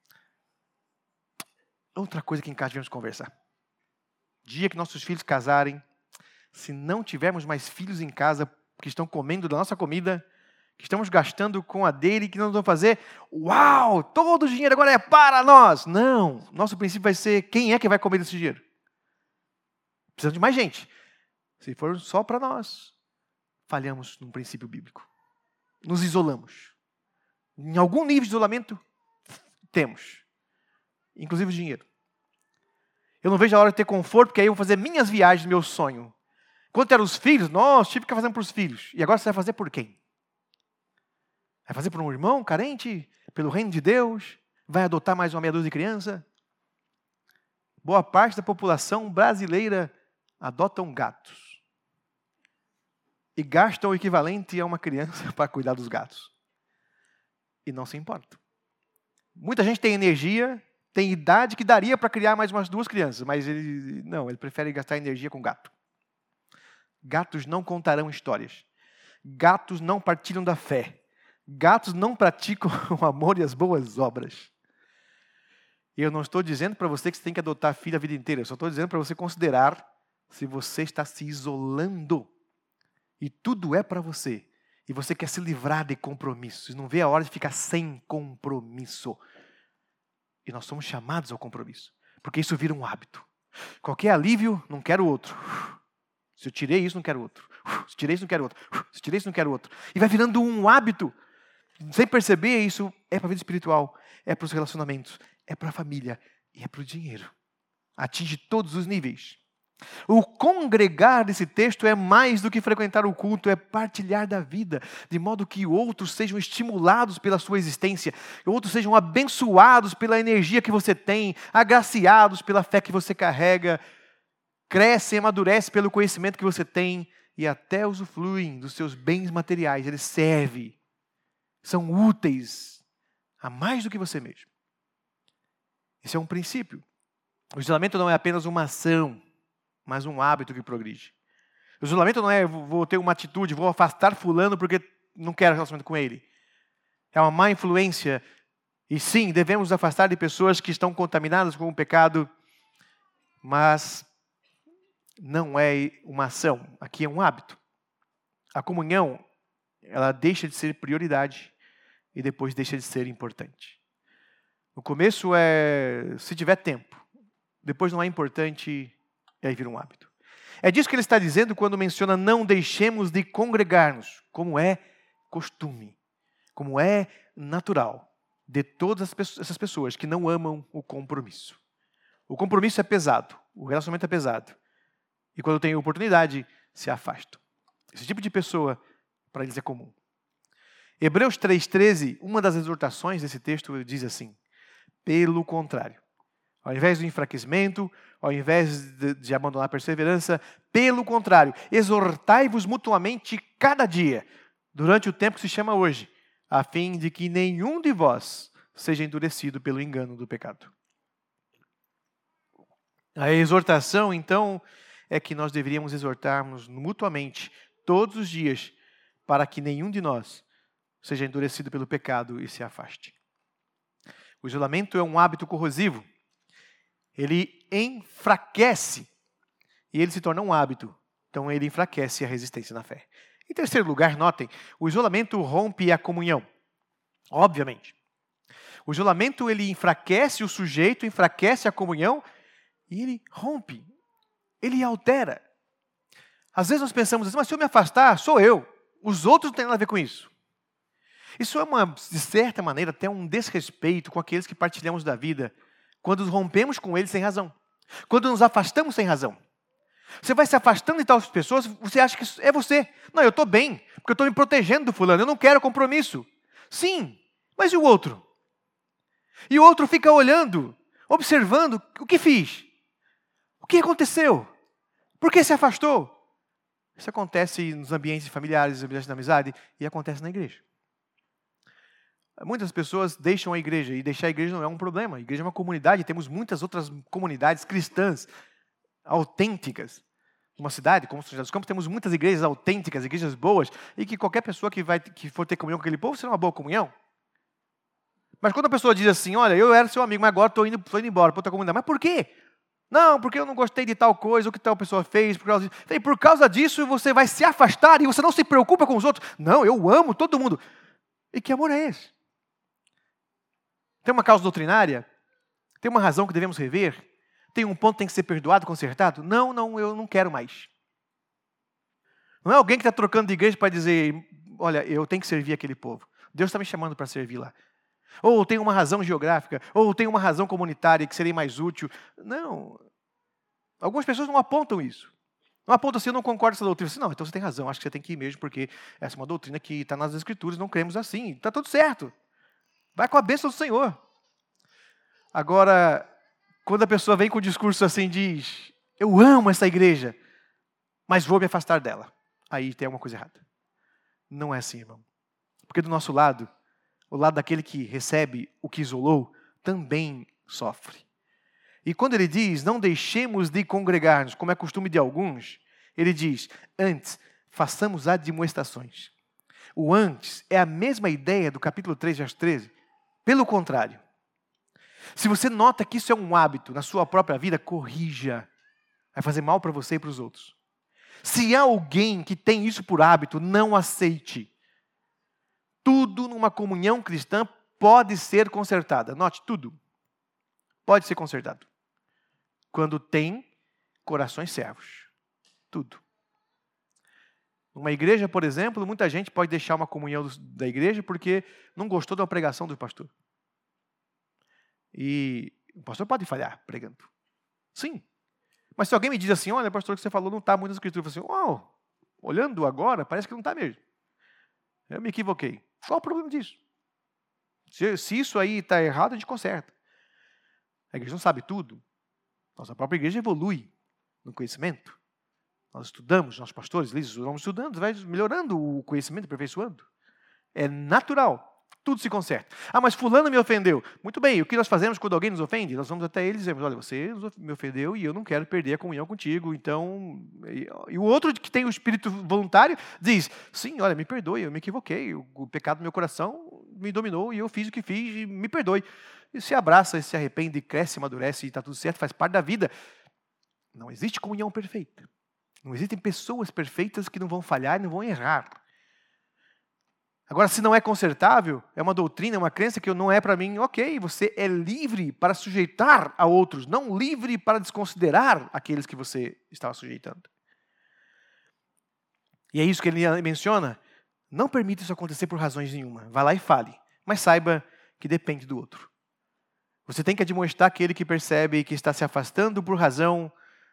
Outra coisa que em casa devemos conversar. Dia que nossos filhos casarem, se não tivermos mais filhos em casa que estão comendo da nossa comida, que estamos gastando com a dele, que não vamos fazer, uau, todo o dinheiro agora é para nós. Não, nosso princípio vai ser, quem é que vai comer desse dinheiro? Precisamos de mais gente. Se for só para nós, falhamos num princípio bíblico. Nos isolamos. Em algum nível de isolamento, temos. Inclusive o dinheiro. Eu não vejo a hora de ter conforto, porque aí eu vou fazer minhas viagens, meu sonho. Quando eram os filhos, nós tive que fazer para os filhos. E agora você vai fazer por quem? Vai fazer por um irmão carente? Pelo reino de Deus? Vai adotar mais uma meia dúzia de criança? Boa parte da população brasileira adotam gatos. E gastam o equivalente a uma criança para cuidar dos gatos. E não se importa. Muita gente tem energia, tem idade que daria para criar mais umas duas crianças, mas ele não, ele prefere gastar energia com gato. Gatos não contarão histórias. Gatos não partilham da fé. Gatos não praticam o amor e as boas obras. Eu não estou dizendo para você que você tem que adotar filho a vida inteira. Eu só estou dizendo para você considerar se você está se isolando. E tudo é para você. E você quer se livrar de compromissos. Não vê a hora de ficar sem compromisso. E nós somos chamados ao compromisso. Porque isso vira um hábito. Qualquer alívio, não quero outro. Se eu tirei isso, não quero outro. Se eu tirei isso, não quero outro. Se eu tirei isso, não quero outro. E vai virando um hábito. Sem perceber, isso é para a vida espiritual. É para os relacionamentos. É para a família. E é para o dinheiro. Atinge todos os níveis. O congregar desse texto é mais do que frequentar o culto, é partilhar da vida, de modo que outros sejam estimulados pela sua existência, outros sejam abençoados pela energia que você tem, agraciados pela fé que você carrega, crescem, amadurecem pelo conhecimento que você tem e até usufruem dos seus bens materiais. Eles servem, são úteis a mais do que você mesmo. Esse é um princípio. O isolamento não é apenas uma ação, mas um hábito que progride. O isolamento não é vou ter uma atitude, vou afastar fulano porque não quero relacionamento com ele. É uma má influência. E sim, devemos afastar de pessoas que estão contaminadas com o pecado, mas não é uma ação. Aqui é um hábito. A comunhão, ela deixa de ser prioridade e depois deixa de ser importante. No começo é se tiver tempo. Depois não é importante. E aí vira um hábito. É disso que ele está dizendo quando menciona não deixemos de congregar-nos, como é costume, como é natural de todas essas pessoas que não amam o compromisso. O compromisso é pesado, o relacionamento é pesado. E quando tem oportunidade, se afastam. Esse tipo de pessoa, para eles é comum. Hebreus três, treze, uma das exortações desse texto diz assim: pelo contrário, ao invés do enfraquecimento, ao invés de, de abandonar a perseverança, pelo contrário, exortai-vos mutuamente cada dia, durante o tempo que se chama hoje, a fim de que nenhum de vós seja endurecido pelo engano do pecado. A exortação, então, é que nós deveríamos exortarmos mutuamente todos os dias, para que nenhum de nós seja endurecido pelo pecado e se afaste. O isolamento é um hábito corrosivo. Ele enfraquece e ele se torna um hábito. Então ele enfraquece a resistência na fé. Em terceiro lugar, notem, o isolamento rompe a comunhão. Obviamente. O isolamento ele enfraquece o sujeito, enfraquece a comunhão e ele rompe. Ele altera. Às vezes nós pensamos assim, mas se eu me afastar, sou eu. Os outros não têm nada a ver com isso. Isso é, uma, de certa maneira, até um desrespeito com aqueles que partilhamos da vida, quando nos rompemos com eles sem razão. Quando nos afastamos sem razão. Você vai se afastando de tais pessoas, você acha que é você. Não, eu estou bem, porque eu estou me protegendo do fulano, eu não quero compromisso. Sim, mas e o outro? E o outro fica olhando, observando, o que fiz? O que aconteceu? Por que se afastou? Isso acontece nos ambientes familiares, nos ambientes de amizade, e acontece na igreja. Muitas pessoas deixam a igreja, e deixar a igreja não é um problema. A igreja é uma comunidade, temos muitas outras comunidades cristãs autênticas. Numa cidade, como São José dos Campos, temos muitas igrejas autênticas, igrejas boas, e que qualquer pessoa que, vai, que for ter comunhão com aquele povo, será uma boa comunhão. Mas quando a pessoa diz assim, olha, eu era seu amigo, mas agora estou indo, indo embora para outra comunidade. Mas por quê? Não, porque eu não gostei de tal coisa, o que tal pessoa fez. Por causa disso, e por causa disso você vai se afastar e você não se preocupa com os outros. Não, eu amo todo mundo. E que amor é esse? Tem uma causa doutrinária? Tem uma razão que devemos rever? Tem um ponto que tem que ser perdoado, consertado? Não, não, eu não quero mais. Não é alguém que está trocando de igreja para dizer, olha, eu tenho que servir aquele povo. Deus está me chamando para servir lá. Ou tem uma razão geográfica, ou tem uma razão comunitária que seria mais útil. Não. Algumas pessoas não apontam isso. Não apontam assim, eu não concordo com essa doutrina. Assim, não, então você tem razão, acho que você tem que ir mesmo, porque essa é uma doutrina que está nas Escrituras, não cremos assim. Está tudo certo. Vai com a bênção do Senhor. Agora, quando a pessoa vem com um discurso assim, diz, eu amo essa igreja, mas vou me afastar dela. Aí tem alguma coisa errada. Não é assim, irmão. Porque do nosso lado, o lado daquele que recebe o que isolou, também sofre. E quando ele diz, não deixemos de congregar-nos, como é costume de alguns, ele diz, antes, façamos admoestações. O antes é a mesma ideia do capítulo três, verso treze. Pelo contrário, se você nota que isso é um hábito na sua própria vida, corrija. Vai fazer mal para você e para os outros. Se há alguém que tem isso por hábito, não aceite. Tudo numa comunhão cristã pode ser consertado. Note, tudo pode ser consertado. Quando tem corações servos. Tudo. Numa igreja, por exemplo, muita gente pode deixar uma comunhão da igreja porque não gostou da pregação do pastor. E o pastor pode falhar pregando. Sim. Mas se alguém me diz assim, olha, pastor, o que você falou não está muito na escritura. Eu falo assim, oh, olhando agora, parece que não está mesmo. Eu me equivoquei. Qual o problema disso? Se, se isso aí está errado, a gente conserta. A igreja não sabe tudo. Nossa própria igreja evolui no conhecimento. Nós estudamos, nossos pastores, líderes, vamos estudando, vai melhorando o conhecimento, aperfeiçoando. É natural. Tudo se conserta. Ah, mas fulano me ofendeu. Muito bem, o que nós fazemos quando alguém nos ofende? Nós vamos até ele e dizemos, olha, você me ofendeu e eu não quero perder a comunhão contigo. Então, e, e o outro que tem o espírito voluntário diz, sim, olha, me perdoe, eu me equivoquei, o, o pecado do meu coração me dominou e eu fiz o que fiz e me perdoe. E se abraça, se arrepende, cresce, amadurece e está tudo certo, faz parte da vida. Não existe comunhão perfeita. Não existem pessoas perfeitas que não vão falhar e não vão errar. Agora, se não é consertável, é uma doutrina, é uma crença que não é para mim, ok, você é livre para sujeitar a outros, não livre para desconsiderar aqueles que você estava sujeitando. E é isso que ele menciona. Não permita isso acontecer por razões nenhuma. Vá lá e fale, mas saiba que depende do outro. Você tem que admoestar aquele que percebe que está se afastando por razão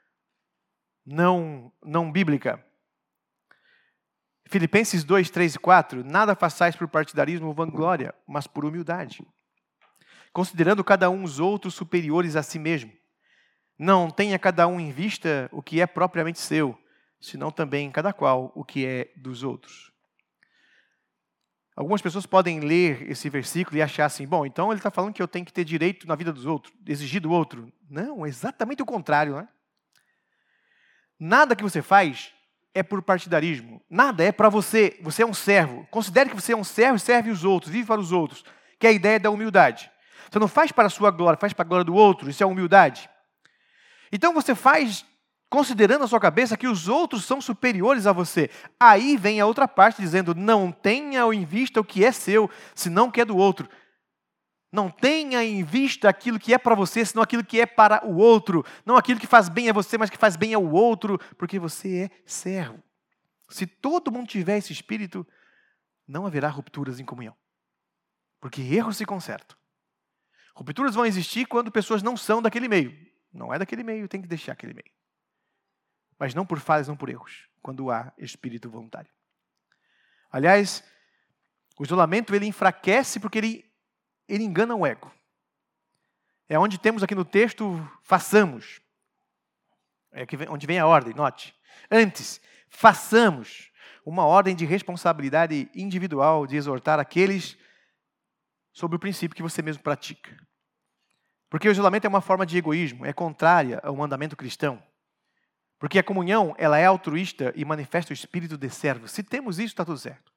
não, não bíblica. Filipenses dois, três e quatro, nada façais por partidarismo ou vanglória, mas por humildade, considerando cada um os outros superiores a si mesmo. Não tenha cada um em vista o que é propriamente seu, senão também cada qual o que é dos outros. Algumas pessoas podem ler esse versículo e achar assim, bom, então ele está falando que eu tenho que ter direito na vida dos outros, exigir do outro. Não, é exatamente o contrário, né? Nada que você faz é por partidarismo. Nada é para você. Você é um servo. Considere que você é um servo e serve os outros, vive para os outros. Que é a ideia da humildade. Você não faz para a sua glória, faz para a glória do outro. Isso é humildade. Então você faz considerando na sua cabeça que os outros são superiores a você. Aí vem a outra parte dizendo, não tenha em vista o que é seu, senão o que é do outro. Não tenha em vista aquilo que é para você, senão aquilo que é para o outro. Não aquilo que faz bem a você, mas que faz bem ao outro, porque você é servo. Se todo mundo tiver esse espírito, não haverá rupturas em comunhão. Porque erros se consertam. Rupturas vão existir quando pessoas não são daquele meio. Não é daquele meio, tem que deixar aquele meio. Mas não por falhas, não por erros, quando há espírito voluntário. Aliás, o isolamento ele enfraquece porque ele Ele engana o ego. É onde temos aqui no texto, façamos. É aqui onde vem a ordem, note. Antes, façamos uma ordem de responsabilidade individual de exortar aqueles sobre o princípio que você mesmo pratica. Porque o isolamento é uma forma de egoísmo, é contrária ao mandamento cristão. Porque a comunhão, ela é altruísta e manifesta o espírito de servo. Se temos isso, está tudo certo.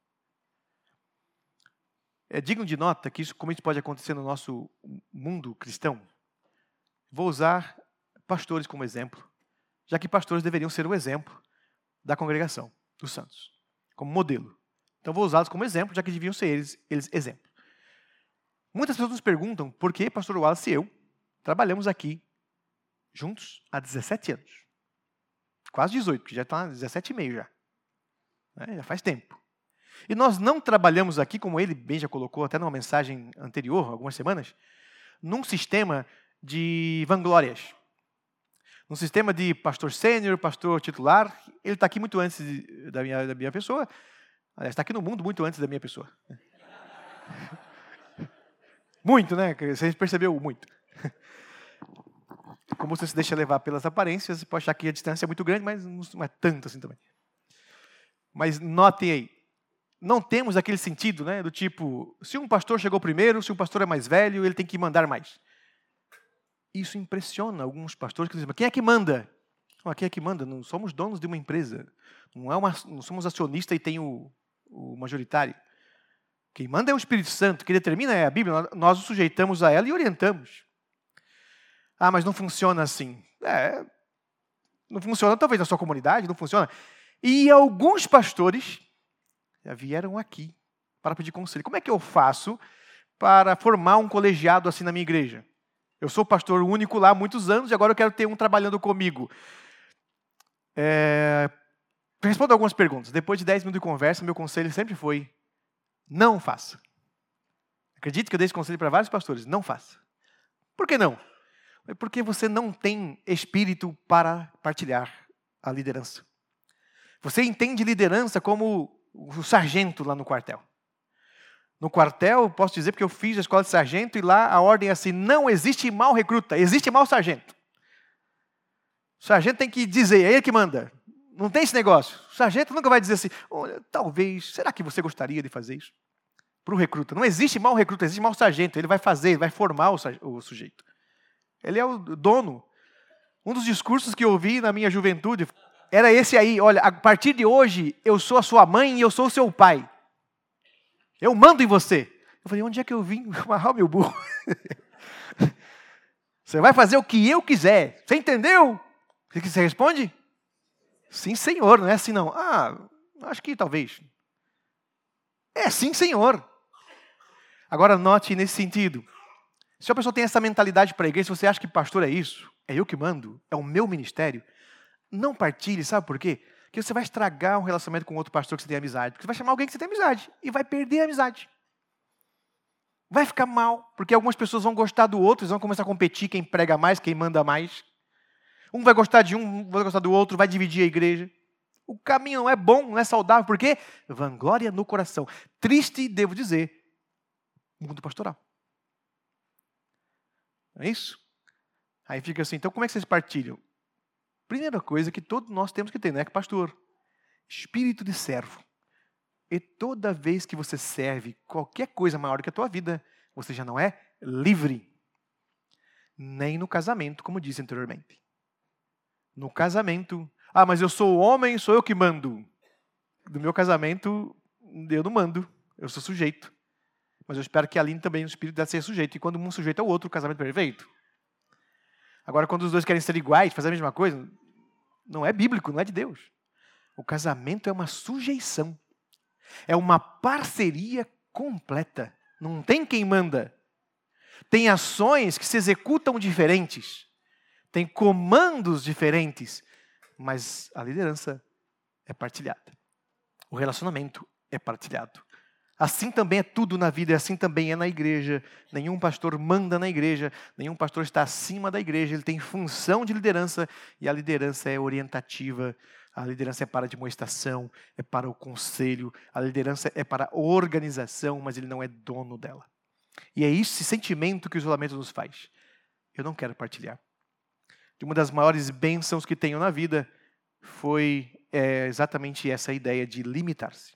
É digno de nota que isso, como isso pode acontecer no nosso mundo cristão. Vou usar pastores como exemplo, já que pastores deveriam ser o exemplo da congregação dos santos, como modelo. Então vou usá-los como exemplo, já que deviam ser eles, eles exemplo. Muitas pessoas nos perguntam por que pastor Wallace e eu trabalhamos aqui juntos há dezessete anos. Quase dezoito, que já está dezessete e meio já. É, já faz tempo. E nós não trabalhamos aqui, como ele bem já colocou até numa mensagem anterior, algumas semanas, num sistema de vanglórias. Num sistema de pastor sênior, pastor titular. Ele está aqui muito antes de, da, minha, da minha pessoa. Aliás, está aqui no mundo muito antes da minha pessoa. Muito, né? Você percebeu muito. Como você se deixa levar pelas aparências, você pode achar que a distância é muito grande, mas não é tanto assim também. Mas notem aí. Não temos aquele sentido, né, do tipo, se um pastor chegou primeiro, se um pastor é mais velho, ele tem que mandar mais. Isso impressiona alguns pastores que dizem, mas quem é que manda? Não, quem é que manda? Não somos donos de uma empresa. Não, é uma, não somos acionistas e tem o, o majoritário. Quem manda é o Espírito Santo, quem determina é a Bíblia, nós nos sujeitamos a ela e orientamos. Ah, mas não funciona assim. É, não funciona talvez na sua comunidade, não funciona. E alguns pastores já vieram aqui para pedir conselho. Como é que eu faço para formar um colegiado assim na minha igreja? Eu sou pastor único lá há muitos anos e agora eu quero ter um trabalhando comigo. É... Respondo algumas perguntas. Depois de dez minutos de conversa, meu conselho sempre foi, não faça. Acredito que eu dei esse conselho para vários pastores, não faça. Por que não? Porque você não tem espírito para partilhar a liderança. Você entende liderança como o sargento lá no quartel. No quartel, posso dizer porque eu fiz a escola de sargento e lá a ordem é assim, não existe mau recruta, existe mau sargento. O sargento tem que dizer, é ele que manda. Não tem esse negócio. O sargento nunca vai dizer assim, olha, talvez, será que você gostaria de fazer isso? Para o recruta. Não existe mau recruta, existe mau sargento. Ele vai fazer, ele vai formar o sujeito. Ele é o dono. Um dos discursos que eu ouvi na minha juventude era esse aí, olha, a partir de hoje eu sou a sua mãe e eu sou o seu pai. Eu mando em você. Eu falei, onde é que eu vim amarrar o meu burro? Você vai fazer o que eu quiser. Você entendeu? O que você responde? Sim, senhor. Não é assim, não. Ah, acho que talvez. É sim, senhor. Agora, note nesse sentido. Se a pessoa tem essa mentalidade para a igreja, se você acha que pastor é isso, é eu que mando, é o meu ministério, não partilhe, sabe por quê? Porque você vai estragar um relacionamento com outro pastor que você tem amizade. Porque você vai chamar alguém que você tem amizade e vai perder a amizade. Vai ficar mal, porque algumas pessoas vão gostar do outro, eles vão começar a competir quem prega mais, quem manda mais. Um vai gostar de um, um vai gostar do outro, vai dividir a igreja. O caminho não é bom, não é saudável, porque vanglória no coração. Triste, devo dizer, mundo pastoral. Não é isso? Aí fica assim, então como é que vocês partilham? Primeira coisa que todos nós temos que ter, não é que pastor? Espírito de servo. E toda vez que você serve qualquer coisa maior que a tua vida, você já não é livre. Nem no casamento, como disse anteriormente. No casamento, ah, mas eu sou homem, sou eu que mando. No meu casamento, eu não mando, eu sou sujeito. Mas eu espero que ali também o espírito deve ser sujeito. E quando um sujeito é o outro, o casamento é perfeito. Agora, quando os dois querem ser iguais, fazer a mesma coisa, não é bíblico, não é de Deus. O casamento é uma sujeição. É uma parceria completa. Não tem quem manda. Tem ações que se executam diferentes. Tem comandos diferentes. Mas a liderança é partilhada. O relacionamento é partilhado. Assim também é tudo na vida, e assim também é na igreja. Nenhum pastor manda na igreja, nenhum pastor está acima da igreja, ele tem função de liderança, e a liderança é orientativa, a liderança é para a demonstração, é para o conselho, a liderança é para a organização, mas ele não é dono dela. E é esse sentimento que o isolamento nos faz. Eu não quero partilhar. E uma das maiores bênçãos que tenho na vida foi é, exatamente essa ideia de limitar-se.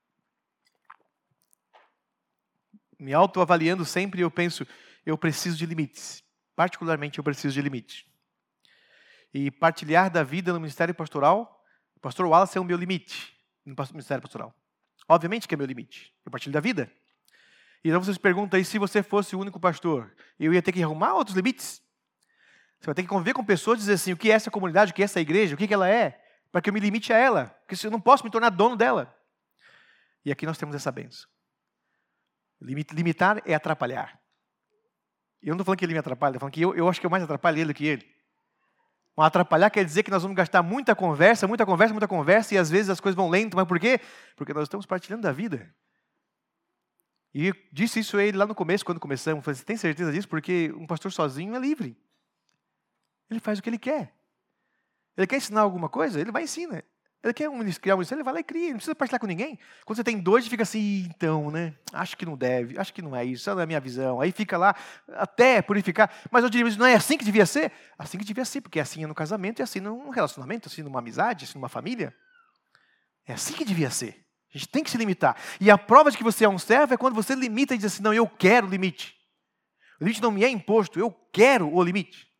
Me autoavaliando sempre, eu penso, eu preciso de limites. Particularmente, eu preciso de limites. E partilhar da vida no ministério pastoral, o pastor Wallace é o meu limite no ministério pastoral. Obviamente que é meu limite. Eu partilho da vida. E então vocês perguntam aí, se você fosse o único pastor, eu ia ter que arrumar outros limites? Você vai ter que conviver com pessoas e dizer assim, o que é essa comunidade, o que é essa igreja, o que ela é, para que eu me limite a ela. Porque eu não posso me tornar dono dela. E aqui nós temos essa bênção. Limitar é atrapalhar. Eu não estou falando que ele me atrapalha, estou falando que eu, eu acho que eu mais atrapalho ele do que ele. Um atrapalhar quer dizer que nós vamos gastar muita conversa, muita conversa, muita conversa, e às vezes as coisas vão lento. Mas por quê? Porque nós estamos partilhando da vida. E eu disse isso a ele lá no começo, quando começamos. Eu falei, você tem certeza disso? Porque um pastor sozinho é livre. Ele faz o que ele quer. Ele quer ensinar alguma coisa? Ele vai e ensina. Ele quer um, criar um ministério, ele vai lá e cria. Não precisa partilhar com ninguém. Quando você tem dois, fica assim, então, né? Acho que não deve, acho que não é isso, essa não é a minha visão. Aí fica lá até purificar. Mas eu diria, não é assim que devia ser? Assim que devia ser, porque é assim no casamento, é assim num relacionamento, assim numa amizade, assim numa família. É assim que devia ser. A gente tem que se limitar. E a prova de que você é um servo é quando você limita e diz assim, não, eu quero limite. O limite não me é imposto, eu quero o limite.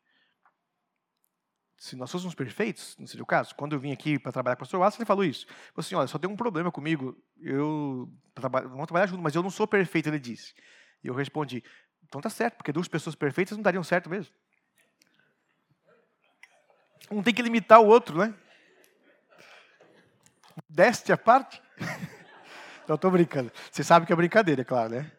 Se nós fôssemos perfeitos, não seria o caso. Quando eu vim aqui para trabalhar com o pastor Watson, ele falou isso. Ele falou assim, olha, só tem um problema comigo, eu trabalho, vamos trabalhar junto, mas eu não sou perfeito, ele disse. E eu respondi, então tá certo, porque duas pessoas perfeitas não dariam certo mesmo. Um tem que limitar o outro, né? Deste a parte? Não, estou brincando. Você sabe que é brincadeira, é claro, né?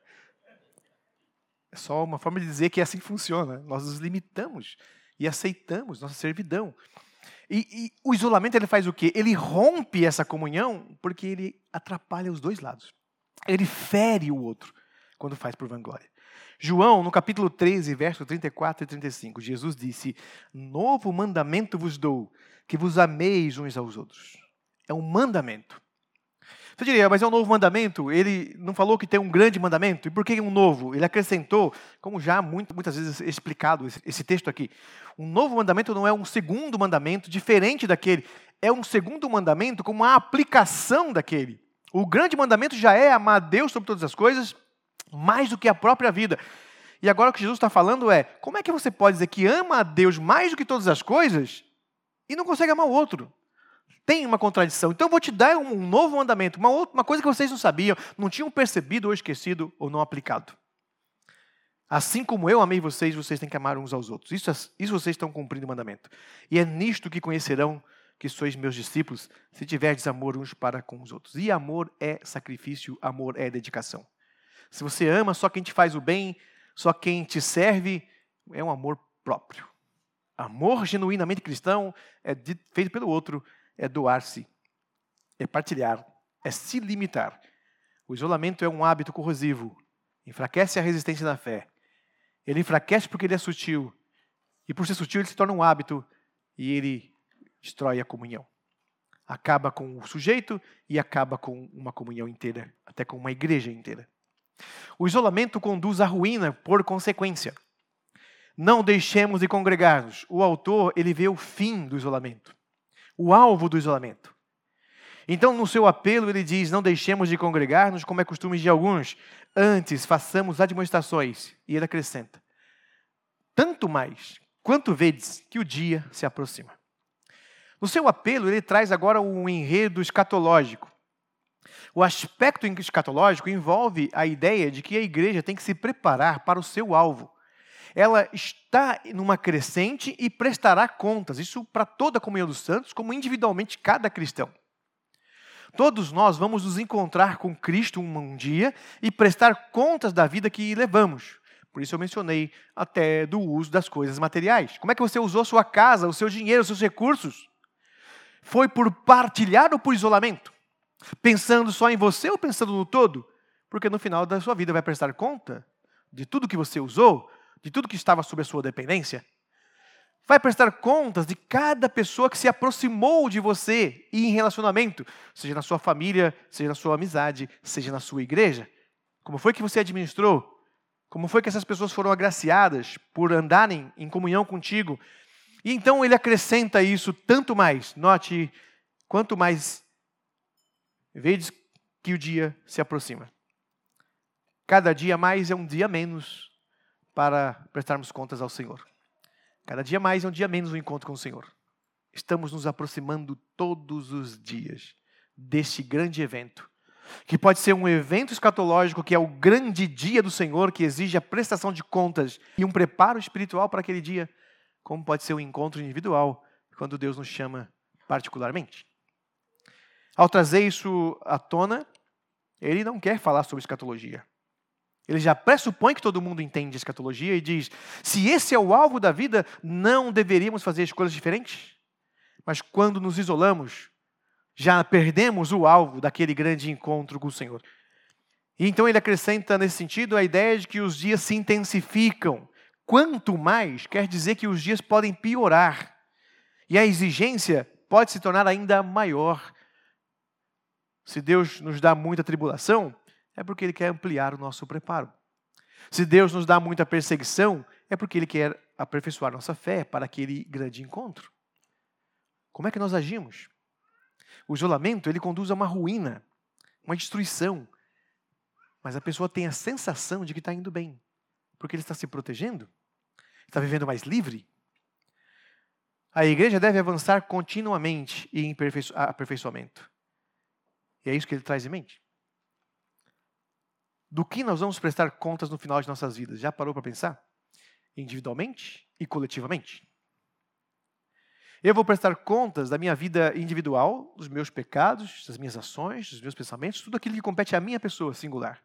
É só uma forma de dizer que é assim que funciona. Nós nos limitamos e aceitamos nossa servidão. E, e o isolamento, ele faz o quê? Ele rompe essa comunhão porque ele atrapalha os dois lados. Ele fere o outro quando faz por vanglória. João, no capítulo treze, versos trinta e quatro e trinta e cinco, Jesus disse, novo mandamento vos dou, que vos ameis uns aos outros. É um mandamento. Você diria, mas é um novo mandamento? Ele não falou que tem um grande mandamento? E por que um novo? Ele acrescentou, como já muito, muitas vezes explicado esse, esse texto aqui, um novo mandamento não é um segundo mandamento diferente daquele, é um segundo mandamento com uma aplicação daquele. O grande mandamento já é amar a Deus sobre todas as coisas, mais do que a própria vida. E agora o que Jesus está falando é, como é que você pode dizer que ama a Deus mais do que todas as coisas e não consegue amar o outro? Tem uma contradição. Então eu vou te dar um novo mandamento, uma, outra, uma coisa que vocês não sabiam, não tinham percebido ou esquecido ou não aplicado. Assim como eu amei vocês, vocês têm que amar uns aos outros. Isso, isso vocês estão cumprindo o mandamento. E é nisto que conhecerão que sois meus discípulos, se tiverdes amor uns para com os outros. E amor é sacrifício, amor é dedicação. Se você ama só quem te faz o bem, só quem te serve, é um amor próprio. Amor genuinamente cristão é feito pelo outro, é doar-se, é partilhar, é se limitar. O isolamento é um hábito corrosivo, enfraquece a resistência da fé. Ele enfraquece porque ele é sutil, e por ser sutil ele se torna um hábito, e ele destrói a comunhão. Acaba com o sujeito e acaba com uma comunhão inteira, até com uma igreja inteira. O isolamento conduz à ruína por consequência. Não deixemos de congregar-nos. O autor, ele vê o fim do isolamento. O alvo do isolamento. Então, no seu apelo, ele diz, não deixemos de congregar-nos como é costume de alguns, antes façamos admoestações. E ele acrescenta, tanto mais, quanto vedes que o dia se aproxima. No seu apelo, ele traz agora um enredo escatológico. O aspecto escatológico envolve a ideia de que a igreja tem que se preparar para o seu alvo. Ela está numa crescente e prestará contas. Isso para toda a comunhão dos santos, como individualmente cada cristão. Todos nós vamos nos encontrar com Cristo um dia e prestar contas da vida que levamos. Por isso eu mencionei até do uso das coisas materiais. Como é que você usou sua casa, o seu dinheiro, os seus recursos? Foi por partilhar ou por isolamento? Pensando só em você ou pensando no todo? Porque no final da sua vida vai prestar conta de tudo que você usou, de tudo que estava sob a sua dependência. Vai prestar contas de cada pessoa que se aproximou de você e em relacionamento, seja na sua família, seja na sua amizade, seja na sua igreja. Como foi que você administrou? Como foi que essas pessoas foram agraciadas por andarem em comunhão contigo? E então ele acrescenta isso tanto mais. Note, quanto mais vedes que o dia se aproxima. Cada dia mais é um dia menos para prestarmos contas ao Senhor. Cada dia mais é um dia menos um encontro com o Senhor. Estamos nos aproximando todos os dias deste grande evento, que pode ser um evento escatológico, que é o grande dia do Senhor, que exige a prestação de contas e um preparo espiritual para aquele dia, como pode ser um encontro individual, quando Deus nos chama particularmente. Ao trazer isso à tona, ele não quer falar sobre escatologia. Ele já pressupõe que todo mundo entende escatologia e diz, se esse é o alvo da vida, não deveríamos fazer escolhas diferentes? Mas quando nos isolamos, já perdemos o alvo daquele grande encontro com o Senhor. E então ele acrescenta nesse sentido a ideia de que os dias se intensificam. Quanto mais, quer dizer que os dias podem piorar. E a exigência pode se tornar ainda maior. Se Deus nos dá muita tribulação, é porque Ele quer ampliar o nosso preparo. Se Deus nos dá muita perseguição, é porque Ele quer aperfeiçoar nossa fé para aquele grande encontro. Como é que nós agimos? O isolamento, ele conduz a uma ruína, uma destruição. Mas a pessoa tem a sensação de que está indo bem. Porque ele está se protegendo? Está vivendo mais livre? A igreja deve avançar continuamente em aperfeiçoamento. E é isso que ele traz em mente. Do que nós vamos prestar contas no final de nossas vidas? Já parou para pensar? Individualmente e coletivamente. Eu vou prestar contas da minha vida individual, dos meus pecados, das minhas ações, dos meus pensamentos, tudo aquilo que compete à minha pessoa singular.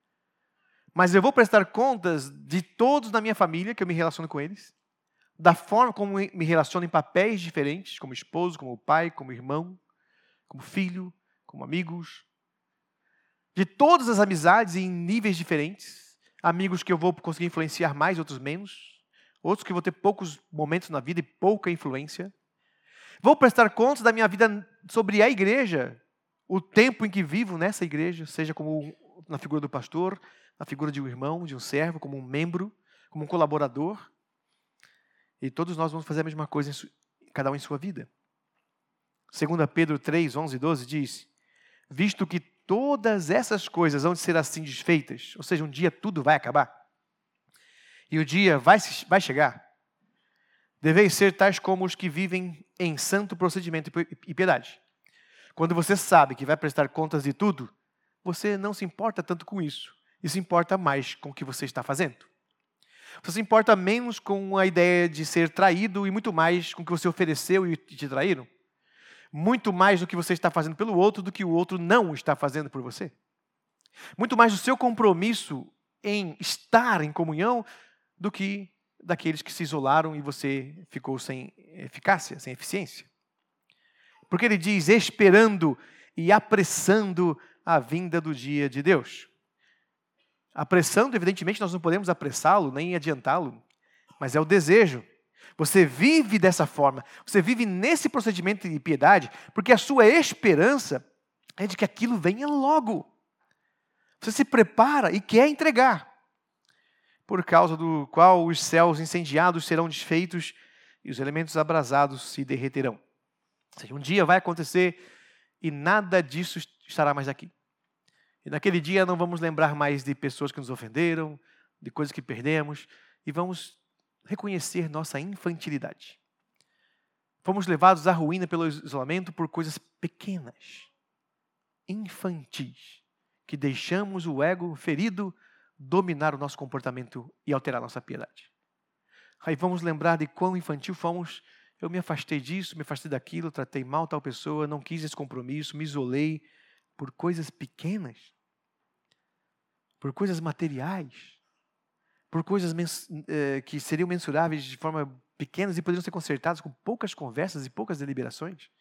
Mas eu vou prestar contas de todos na minha família, que eu me relaciono com eles, da forma como me relaciono em papéis diferentes, como esposo, como pai, como irmão, como filho, como amigos. De todas as amizades em níveis diferentes, amigos que eu vou conseguir influenciar mais, outros menos, outros que vou ter poucos momentos na vida e pouca influência. Vou prestar contas da minha vida sobre a igreja, o tempo em que vivo nessa igreja, seja como na figura do pastor, na figura de um irmão, de um servo, como um membro, como um colaborador. E todos nós vamos fazer a mesma coisa, cada um em sua vida. Segunda Pedro três, onze e doze diz: visto que todas essas coisas vão ser assim desfeitas, ou seja, um dia tudo vai acabar, e o dia vai, vai chegar, deveis ser tais como os que vivem em santo procedimento e piedade. Quando você sabe que vai prestar contas de tudo, você não se importa tanto com isso, e se importa mais com o que você está fazendo. Você se importa menos com a ideia de ser traído e muito mais com o que você ofereceu e te traíram. Muito mais do que você está fazendo pelo outro do que o outro não está fazendo por você. Muito mais do seu compromisso em estar em comunhão do que daqueles que se isolaram e você ficou sem eficácia, sem eficiência. Porque ele diz, esperando e apressando a vinda do dia de Deus. Apressando, evidentemente, nós não podemos apressá-lo, nem adiantá-lo, mas é o desejo. Você vive dessa forma, você vive nesse procedimento de piedade, porque a sua esperança é de que aquilo venha logo. Você se prepara e quer entregar, por causa do qual os céus incendiados serão desfeitos e os elementos abrasados se derreterão. Ou seja, um dia vai acontecer e nada disso estará mais aqui. E naquele dia não vamos lembrar mais de pessoas que nos ofenderam, de coisas que perdemos, e vamos reconhecer nossa infantilidade. Fomos levados à ruína pelo isolamento por coisas pequenas, infantis, que deixamos o ego ferido dominar o nosso comportamento e alterar nossa piedade. Aí vamos lembrar de quão infantil fomos. Eu me afastei disso, me afastei daquilo, tratei mal tal pessoa, não quis esse compromisso, me isolei por coisas pequenas, por coisas materiais, por coisas eh, que seriam mensuráveis de forma pequenas e poderiam ser consertadas com poucas conversas e poucas deliberações.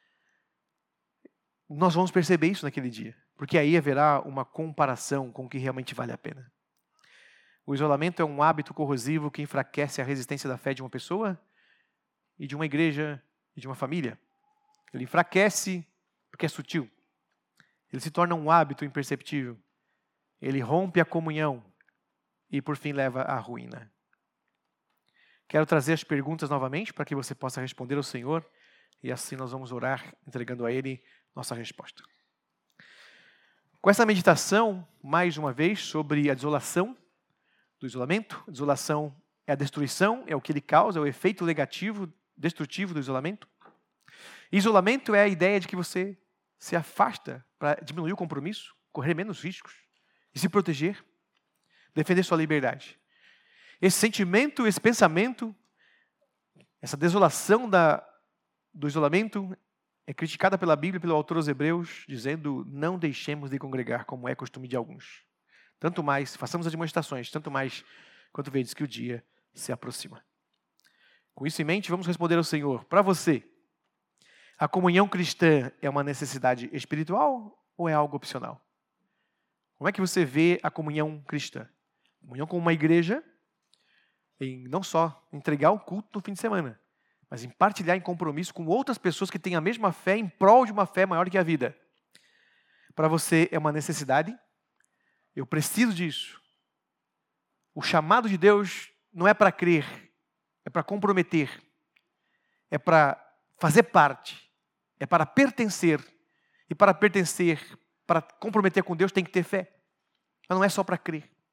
Nós vamos perceber isso naquele dia, porque aí haverá uma comparação com o que realmente vale a pena. O isolamento é um hábito corrosivo que enfraquece a resistência da fé de uma pessoa e de uma igreja e de uma família. Ele enfraquece porque é sutil. Ele se torna um hábito imperceptível. Ele rompe a comunhão e, por fim, leva à ruína. Quero trazer as perguntas novamente para que você possa responder ao Senhor e assim nós vamos orar, entregando a Ele nossa resposta. Com essa meditação, mais uma vez, sobre a desolação do isolamento. A desolação é a destruição, é o que ele causa, é o efeito negativo, destrutivo do isolamento. Isolamento é a ideia de que você se afasta para diminuir o compromisso, correr menos riscos e se proteger, defender sua liberdade. Esse sentimento, esse pensamento, essa desolação da, do isolamento é criticada pela Bíblia, pelo autor aos Hebreus, dizendo, não deixemos de congregar como é costume de alguns. Tanto mais, façamos as demonstrações, tanto mais quanto vedes que o dia se aproxima. Com isso em mente, vamos responder ao Senhor. Para você, a comunhão cristã é uma necessidade espiritual ou é algo opcional? Como é que você vê a comunhão cristã? Comunhão com uma igreja, em não só entregar o culto no fim de semana, mas em partilhar em compromisso com outras pessoas que têm a mesma fé em prol de uma fé maior que a vida. Para você é uma necessidade? Eu preciso disso. O chamado de Deus não é para crer, é para comprometer, é para fazer parte, é para pertencer. E para pertencer, para comprometer com Deus, tem que ter fé. Mas não é só para crer.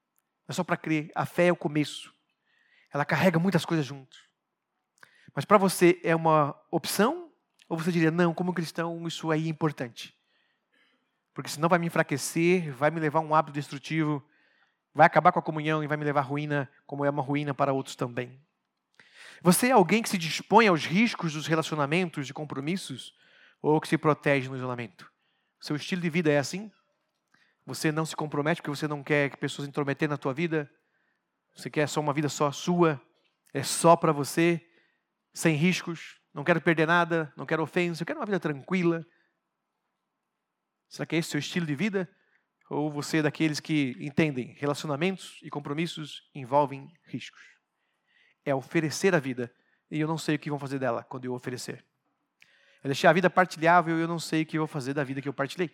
é só para crer. A fé é o começo. Ela carrega muitas coisas juntos. Mas para você é uma opção? Ou você diria, não, como cristão, isso aí é importante? Porque senão vai me enfraquecer, vai me levar a um hábito destrutivo, vai acabar com a comunhão e vai me levar à ruína, como é uma ruína para outros também. Você é alguém que se dispõe aos riscos dos relacionamentos, de compromissos, ou que se protege no isolamento? Seu estilo de vida é assim? Você não se compromete porque você não quer que pessoas intrometerem na tua vida? Você quer só uma vida só sua? É só para você? Sem riscos? Não quero perder nada? Não quero ofensa? Eu quero uma vida tranquila? Será que é esse o seu estilo de vida? Ou você é daqueles que entendem relacionamentos e compromissos envolvem riscos? É oferecer a vida e eu não sei o que vão fazer dela quando eu oferecer. É deixar a vida partilhável e eu não sei o que eu vou fazer da vida que eu partilhei.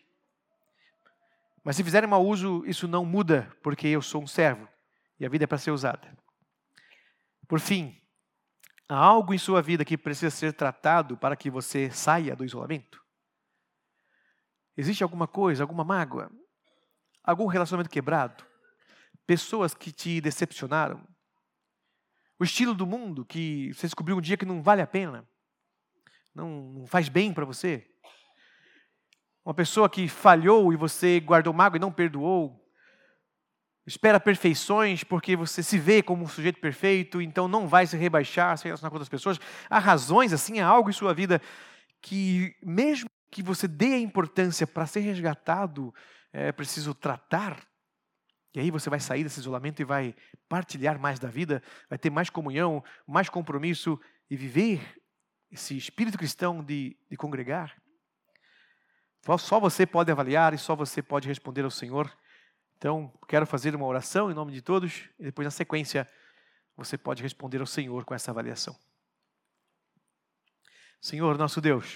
Mas se fizerem mau uso, isso não muda, porque eu sou um servo e a vida é para ser usada. Por fim, há algo em sua vida que precisa ser tratado para que você saia do isolamento? Existe alguma coisa, alguma mágoa? Algum relacionamento quebrado? Pessoas que te decepcionaram? O estilo do mundo que você descobriu um dia que não vale a pena? Não, não faz bem para você? Uma pessoa que falhou e você guardou mágoa e não perdoou? Espera perfeições porque você se vê como um sujeito perfeito, então não vai se rebaixar, se relacionar com outras pessoas. Há razões, assim, há algo em sua vida que, mesmo que você dê a importância para ser resgatado, é preciso tratar. E aí você vai sair desse isolamento e vai partilhar mais da vida, vai ter mais comunhão, mais compromisso e viver esse espírito cristão de, de congregar. Só você pode avaliar e só você pode responder ao Senhor. Então, quero fazer uma oração em nome de todos e depois, na sequência, você pode responder ao Senhor com essa avaliação. Senhor, nosso Deus,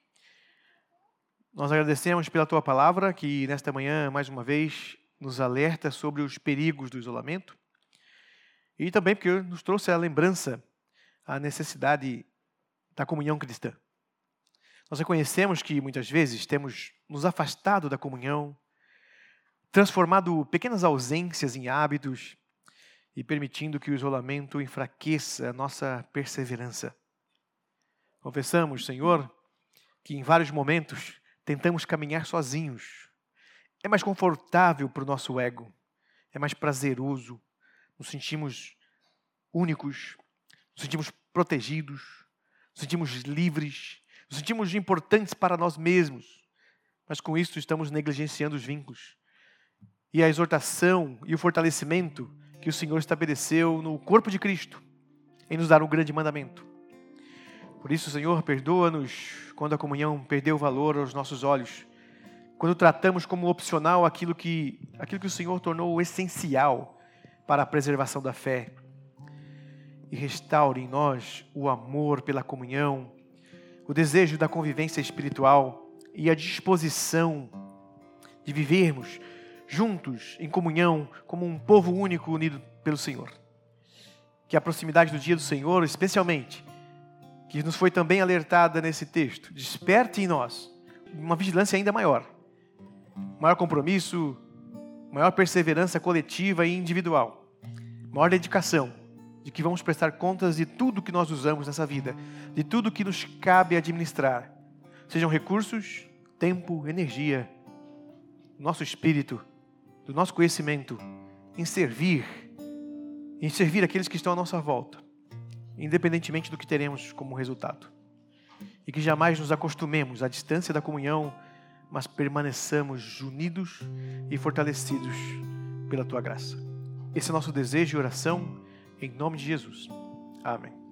nós agradecemos pela Tua palavra que nesta manhã, mais uma vez, nos alerta sobre os perigos do isolamento e também porque nos trouxe a lembrança, a necessidade da comunhão cristã. Nós reconhecemos que muitas vezes temos nos afastado da comunhão, transformado pequenas ausências em hábitos e permitindo que o isolamento enfraqueça a nossa perseverança. Confessamos, Senhor, que em vários momentos tentamos caminhar sozinhos. É mais confortável para o nosso ego, é mais prazeroso, nos sentimos únicos, nos sentimos protegidos, nos sentimos livres, nos sentimos importantes para nós mesmos, mas com isso estamos negligenciando os vínculos. E a exortação e o fortalecimento que o Senhor estabeleceu no corpo de Cristo, em nos dar um grande mandamento. Por isso, Senhor, perdoa-nos quando a comunhão perdeu valor aos nossos olhos, quando tratamos como opcional aquilo que, aquilo que o Senhor tornou essencial para a preservação da fé. E restaure em nós o amor pela comunhão, o desejo da convivência espiritual e a disposição de vivermos juntos, em comunhão, como um povo único unido pelo Senhor. Que a proximidade do dia do Senhor, especialmente, que nos foi também alertada nesse texto, desperte em nós uma vigilância ainda maior, maior compromisso, maior perseverança coletiva e individual, maior dedicação, de que vamos prestar contas de tudo que nós usamos nessa vida, de tudo que nos cabe administrar, sejam recursos, tempo, energia, nosso espírito, do nosso conhecimento, em servir, em servir aqueles que estão à nossa volta, independentemente do que teremos como resultado. E que jamais nos acostumemos à distância da comunhão, mas permaneçamos unidos e fortalecidos pela Tua graça. Esse é o nosso desejo e oração, em nome de Jesus. Amém.